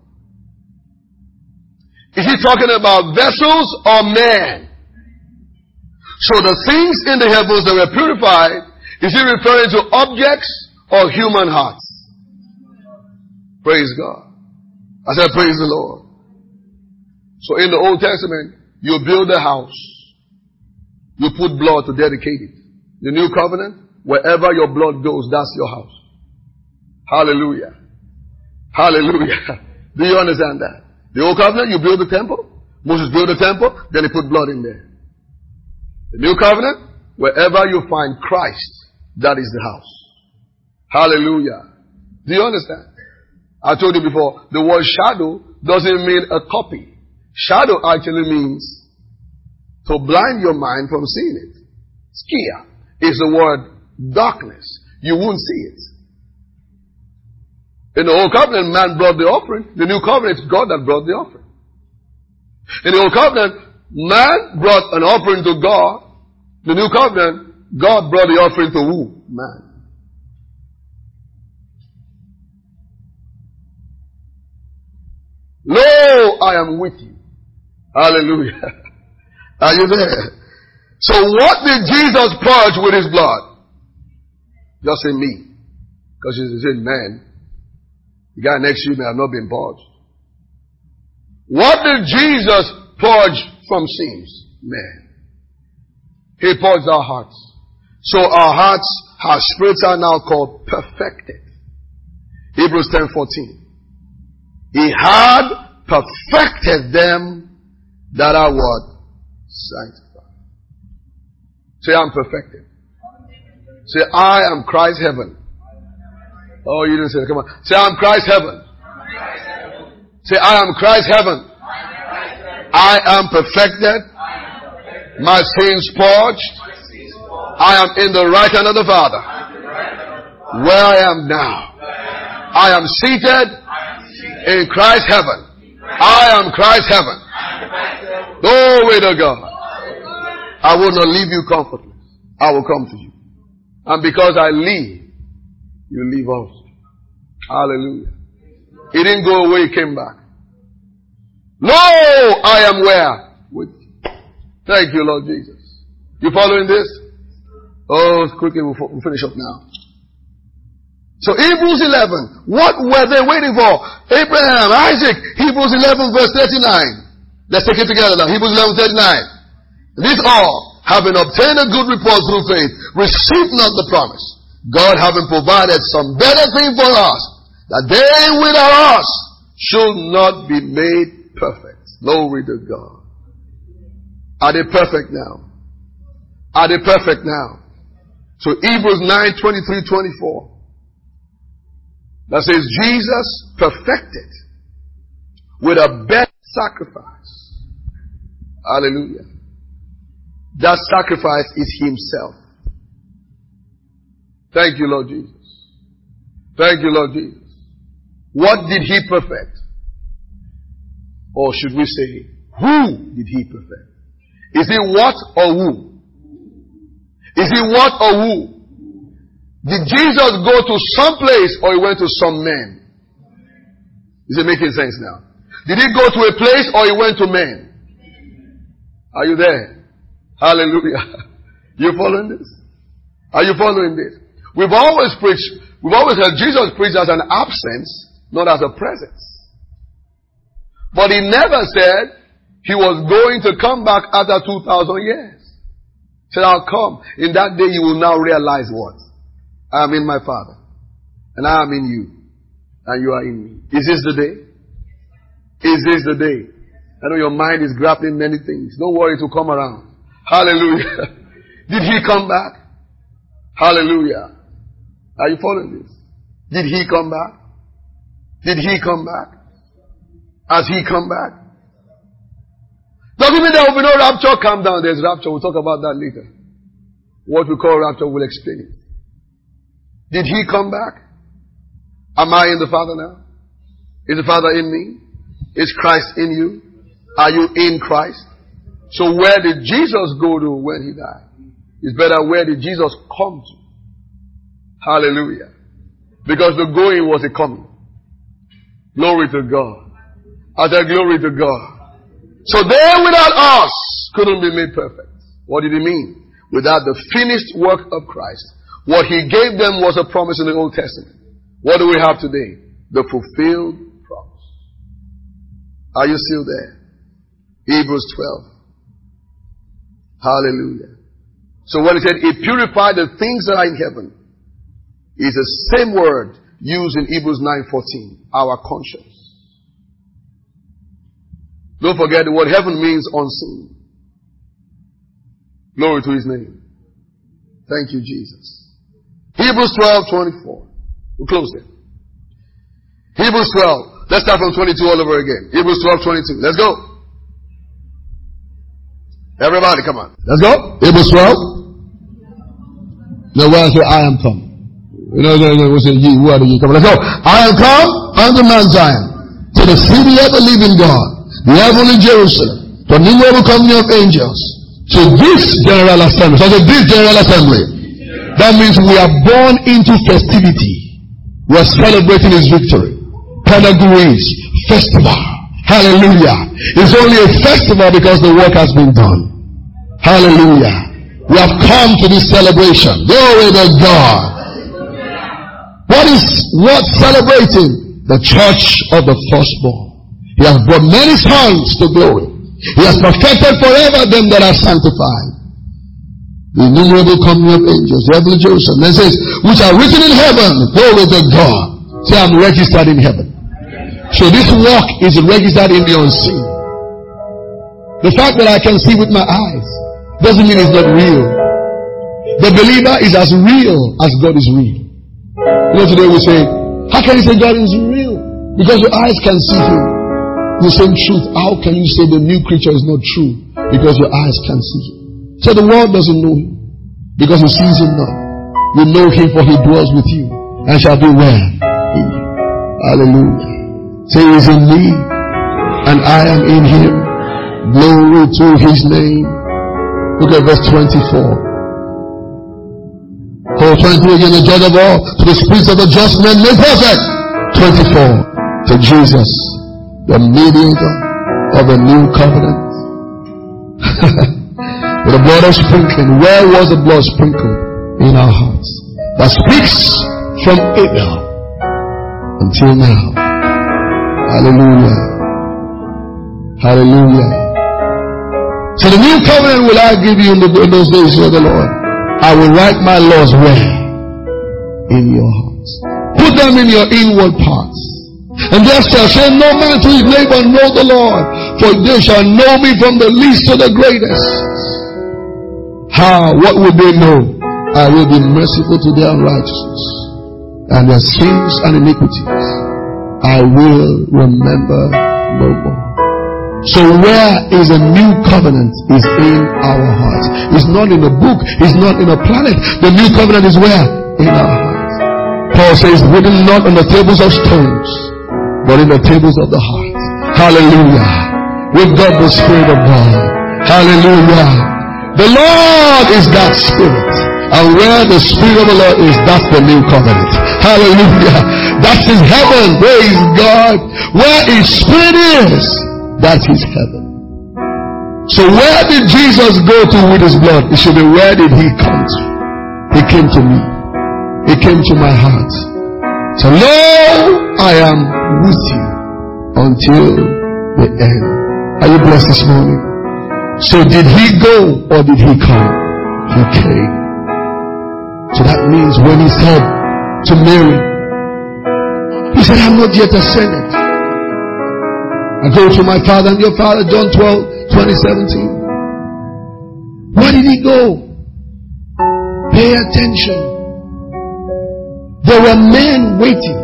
Is he talking about vessels or men? So the things in the heavens that were purified, is he referring to objects or human hearts? Praise God. I said praise the Lord. So in the Old Testament, you build a house. You put blood to dedicate it. The New Covenant, wherever your blood goes, that's your house. Hallelujah. Hallelujah. Do you understand that? The Old Covenant, you build the temple. Moses built the temple, then he put blood in there. The New Covenant, wherever you find Christ, that is the house. Hallelujah. Do you understand? I told you before, the word shadow doesn't mean a copy. Shadow actually means to blind your mind from seeing it. Skia is the word darkness. You won't see it. In the Old Covenant, man brought the offering. The New Covenant, it's God that brought the offering. In the Old Covenant, man brought an offering to God. The New Covenant, God brought the offering to who? Man. Lo, I am with you. Hallelujah. Are you there? So what did Jesus purge with his blood? Just say me. Because he said man. The guy next to you may have not been purged. What did Jesus purge from sins? Man. He purged our hearts. So our hearts, our spirits are now called perfected. Hebrews 10:14. He had perfected them that are what? Sanctified. Say, I'm perfected. Say, I am Christ's heaven. Oh, you didn't say it. Come on. Say, I'm Christ's heaven. Say, I am Christ's heaven. I am perfected. My sins purged. I am in the right hand of the Father. Where I am now. I am seated in Christ's heaven. I am Christ's heaven. Glory to God. I will not leave you comfortless. I will come to you. And because I leave, you leave also. Hallelujah. He didn't go away, he came back. Lo, I am where? With you. Thank you, Lord Jesus. You following this? Oh, quickly, we'll finish up now. So Hebrews 11, what were they waiting for? Abraham, Isaac, Hebrews 11 verse 39. Let's take it together now. Hebrews 11:39. This all, having obtained a good report through faith, received not the promise. God having provided some better thing for us, that they without us should not be made perfect. Glory to God. Are they perfect now? Are they perfect now? So Hebrews 9:23-24. That says Jesus perfected with a better sacrifice. Hallelujah. That sacrifice is himself. Thank you, Lord Jesus. Thank you, Lord Jesus. What did he perfect? Or should we say, who did he perfect? Is it what or who? Is it what or who? Did Jesus go to some place or he went to some men? Is it making sense now? Did he go to a place or he went to men? Are you there? Hallelujah. You following this? Are you following this? We've always heard Jesus preach as an absence, not as a presence. But he never said he was going to come back after 2,000 years. He said, I'll come. In that day you will now realize what? I am in my Father. And I am in you. And you are in me. Is this the day? Is this the day? I know your mind is grappling many things. Don't worry, it will come around. Hallelujah. Did he come back? Hallelujah. Are you following this? Did he come back? Did he come back? Has he come back? Doesn't mean there will be no rapture. Calm down. There's rapture. We'll talk about that later. What we call rapture, we'll explain it. Did he come back? Am I in the Father now? Is the Father in me? Is Christ in you? Are you in Christ? So where did Jesus go to when he died? It's better, where did Jesus come to? Hallelujah. Because the going was a coming. Glory to God. I said glory to God. So they without us couldn't be made perfect. What did he mean? Without the finished work of Christ. What he gave them was a promise in the Old Testament. What do we have today? The fulfilled promise. Are you still there? Hebrews 12. Hallelujah. So when he said he purified the things that are in heaven, it's the same word used in Hebrews 9:14. Our conscience. Don't forget the word heaven means unseen. Glory to his name. Thank you, Jesus. Hebrews 12:24. We'll close there. Hebrews 12. Let's start from 22 all over again. Hebrews 12:22. Let's go. Everybody, come on. Let's go. Hebrews 12. No, where I say, I am come. You know, we say, ye, who are you? Come on, let's go. I am come unto Mount Zion, to the city of the living God, the heavenly Jerusalem, to the innumerable company of angels, to this general assembly. So to this general assembly. That means we are born into festivity. We are celebrating his victory. Panaguis, festival. Hallelujah. It's only a festival because the work has been done. Hallelujah. We have come to this celebration. Glory to God. What celebrating? The church of the firstborn. He has brought many sons to glory. He has perfected forever them that are sanctified. The innumerable company of angels, the heavenly Jerusalem. Then says, which are written in heaven. Glory to God. Say, I'm registered in heaven. So this walk is registered in the unseen. The fact that I can see with my eyes doesn't mean it's not real. The believer is as real as God is real. You know, today we say, how can you say God is real? Because your eyes can see him. The same truth. How can you say the new creature is not true? Because your eyes can see him. So the world doesn't know him because it sees him not. You know him, for he dwells with you and shall be where? In you. Hallelujah. Say, he is in me and I am in him. Glory to his name. Look at verse 24. Oh, 23 again, the judge of all, to the spirits of the just men made perfect. 24. To Jesus, the mediator of the new covenant. With the blood of sprinkling. Where was the blood sprinkled? In our hearts. That speaks from Abel until now. Hallelujah. Hallelujah. So the new covenant will I give you in those days, said the Lord. I will write my laws where? In your hearts. Put them in your inward parts. And there shall say no man to his neighbor, know the Lord, for they shall know me from the least to the greatest. How? What would they know? I will be merciful to their unrighteousness, and their sins and iniquities I will remember no more. So where is a new covenant is in our hearts. It's not in a book. It's not in a planet. The new covenant is where? In our hearts. Paul says, written not on the tables of stones, but in the tables of the heart. Hallelujah. We've got the Spirit of God. Hallelujah. The Lord is that Spirit. And where the Spirit of the Lord is, that's the new covenant. Hallelujah. That's his heaven. Praise God. Where his Spirit is, that's his heaven. So where did Jesus go to with his blood? It should be, where did he come to? He came to me. He came to my heart. So lo, I am with you until the end. Are you blessed this morning? So did he go or did he come? He came. So that means when he said to Mary, he said, I'm not yet ascended. I go to my Father and your Father. John 12, 2017. Where did he go? Pay attention. There were men waiting.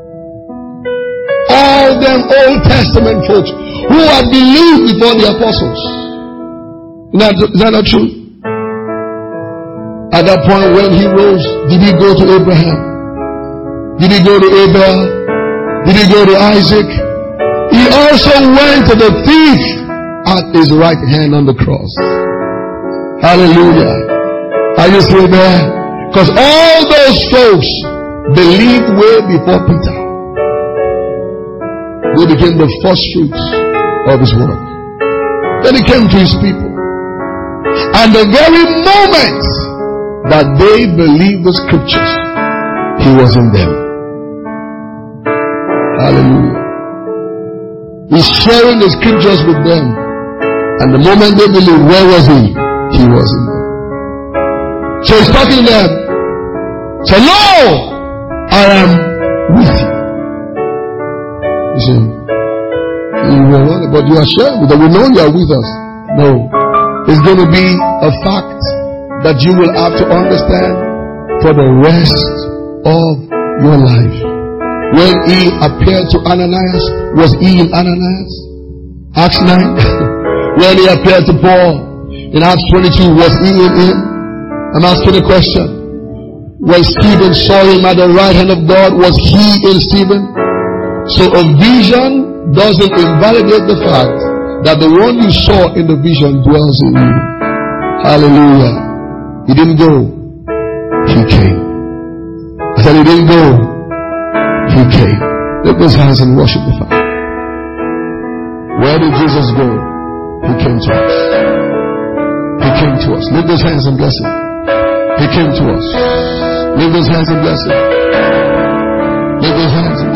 All them Old Testament folks who had believed before the apostles. Is that not true? At that point when he rose, did he go to Abraham? Did he go to Abel? Did he go to Isaac? He also went to the thief at his right hand on the cross. Hallelujah. Are you still there? Because all those folks believed way before Peter. They became the first fruits of his work. Then he came to his people. And the very moment that they believed the scriptures, he was in them. Hallelujah. He's sharing the scriptures with them. And the moment they believed, where was he? He was in them. So he's talking to them. So no, I am with you. You see, but you are sharing with us. We know you are with us. No. It's going to be a fact that you will have to understand for the rest of your life. When he appeared to Ananias, was he in Ananias? Acts 9. When he appeared to Paul in Acts 22, was he in him? I'm asking a question. When Stephen saw him at the right hand of God, was he in Stephen? So a vision doesn't invalidate the fact that the one you saw in the vision dwells in you. Hallelujah. He didn't go. He came. I said he didn't go. He came. Lift those hands and worship the Father. Where did Jesus go? He came to us. He came to us. Lift those hands and bless him. He came to us. Lift those hands and bless him. Lift those hands.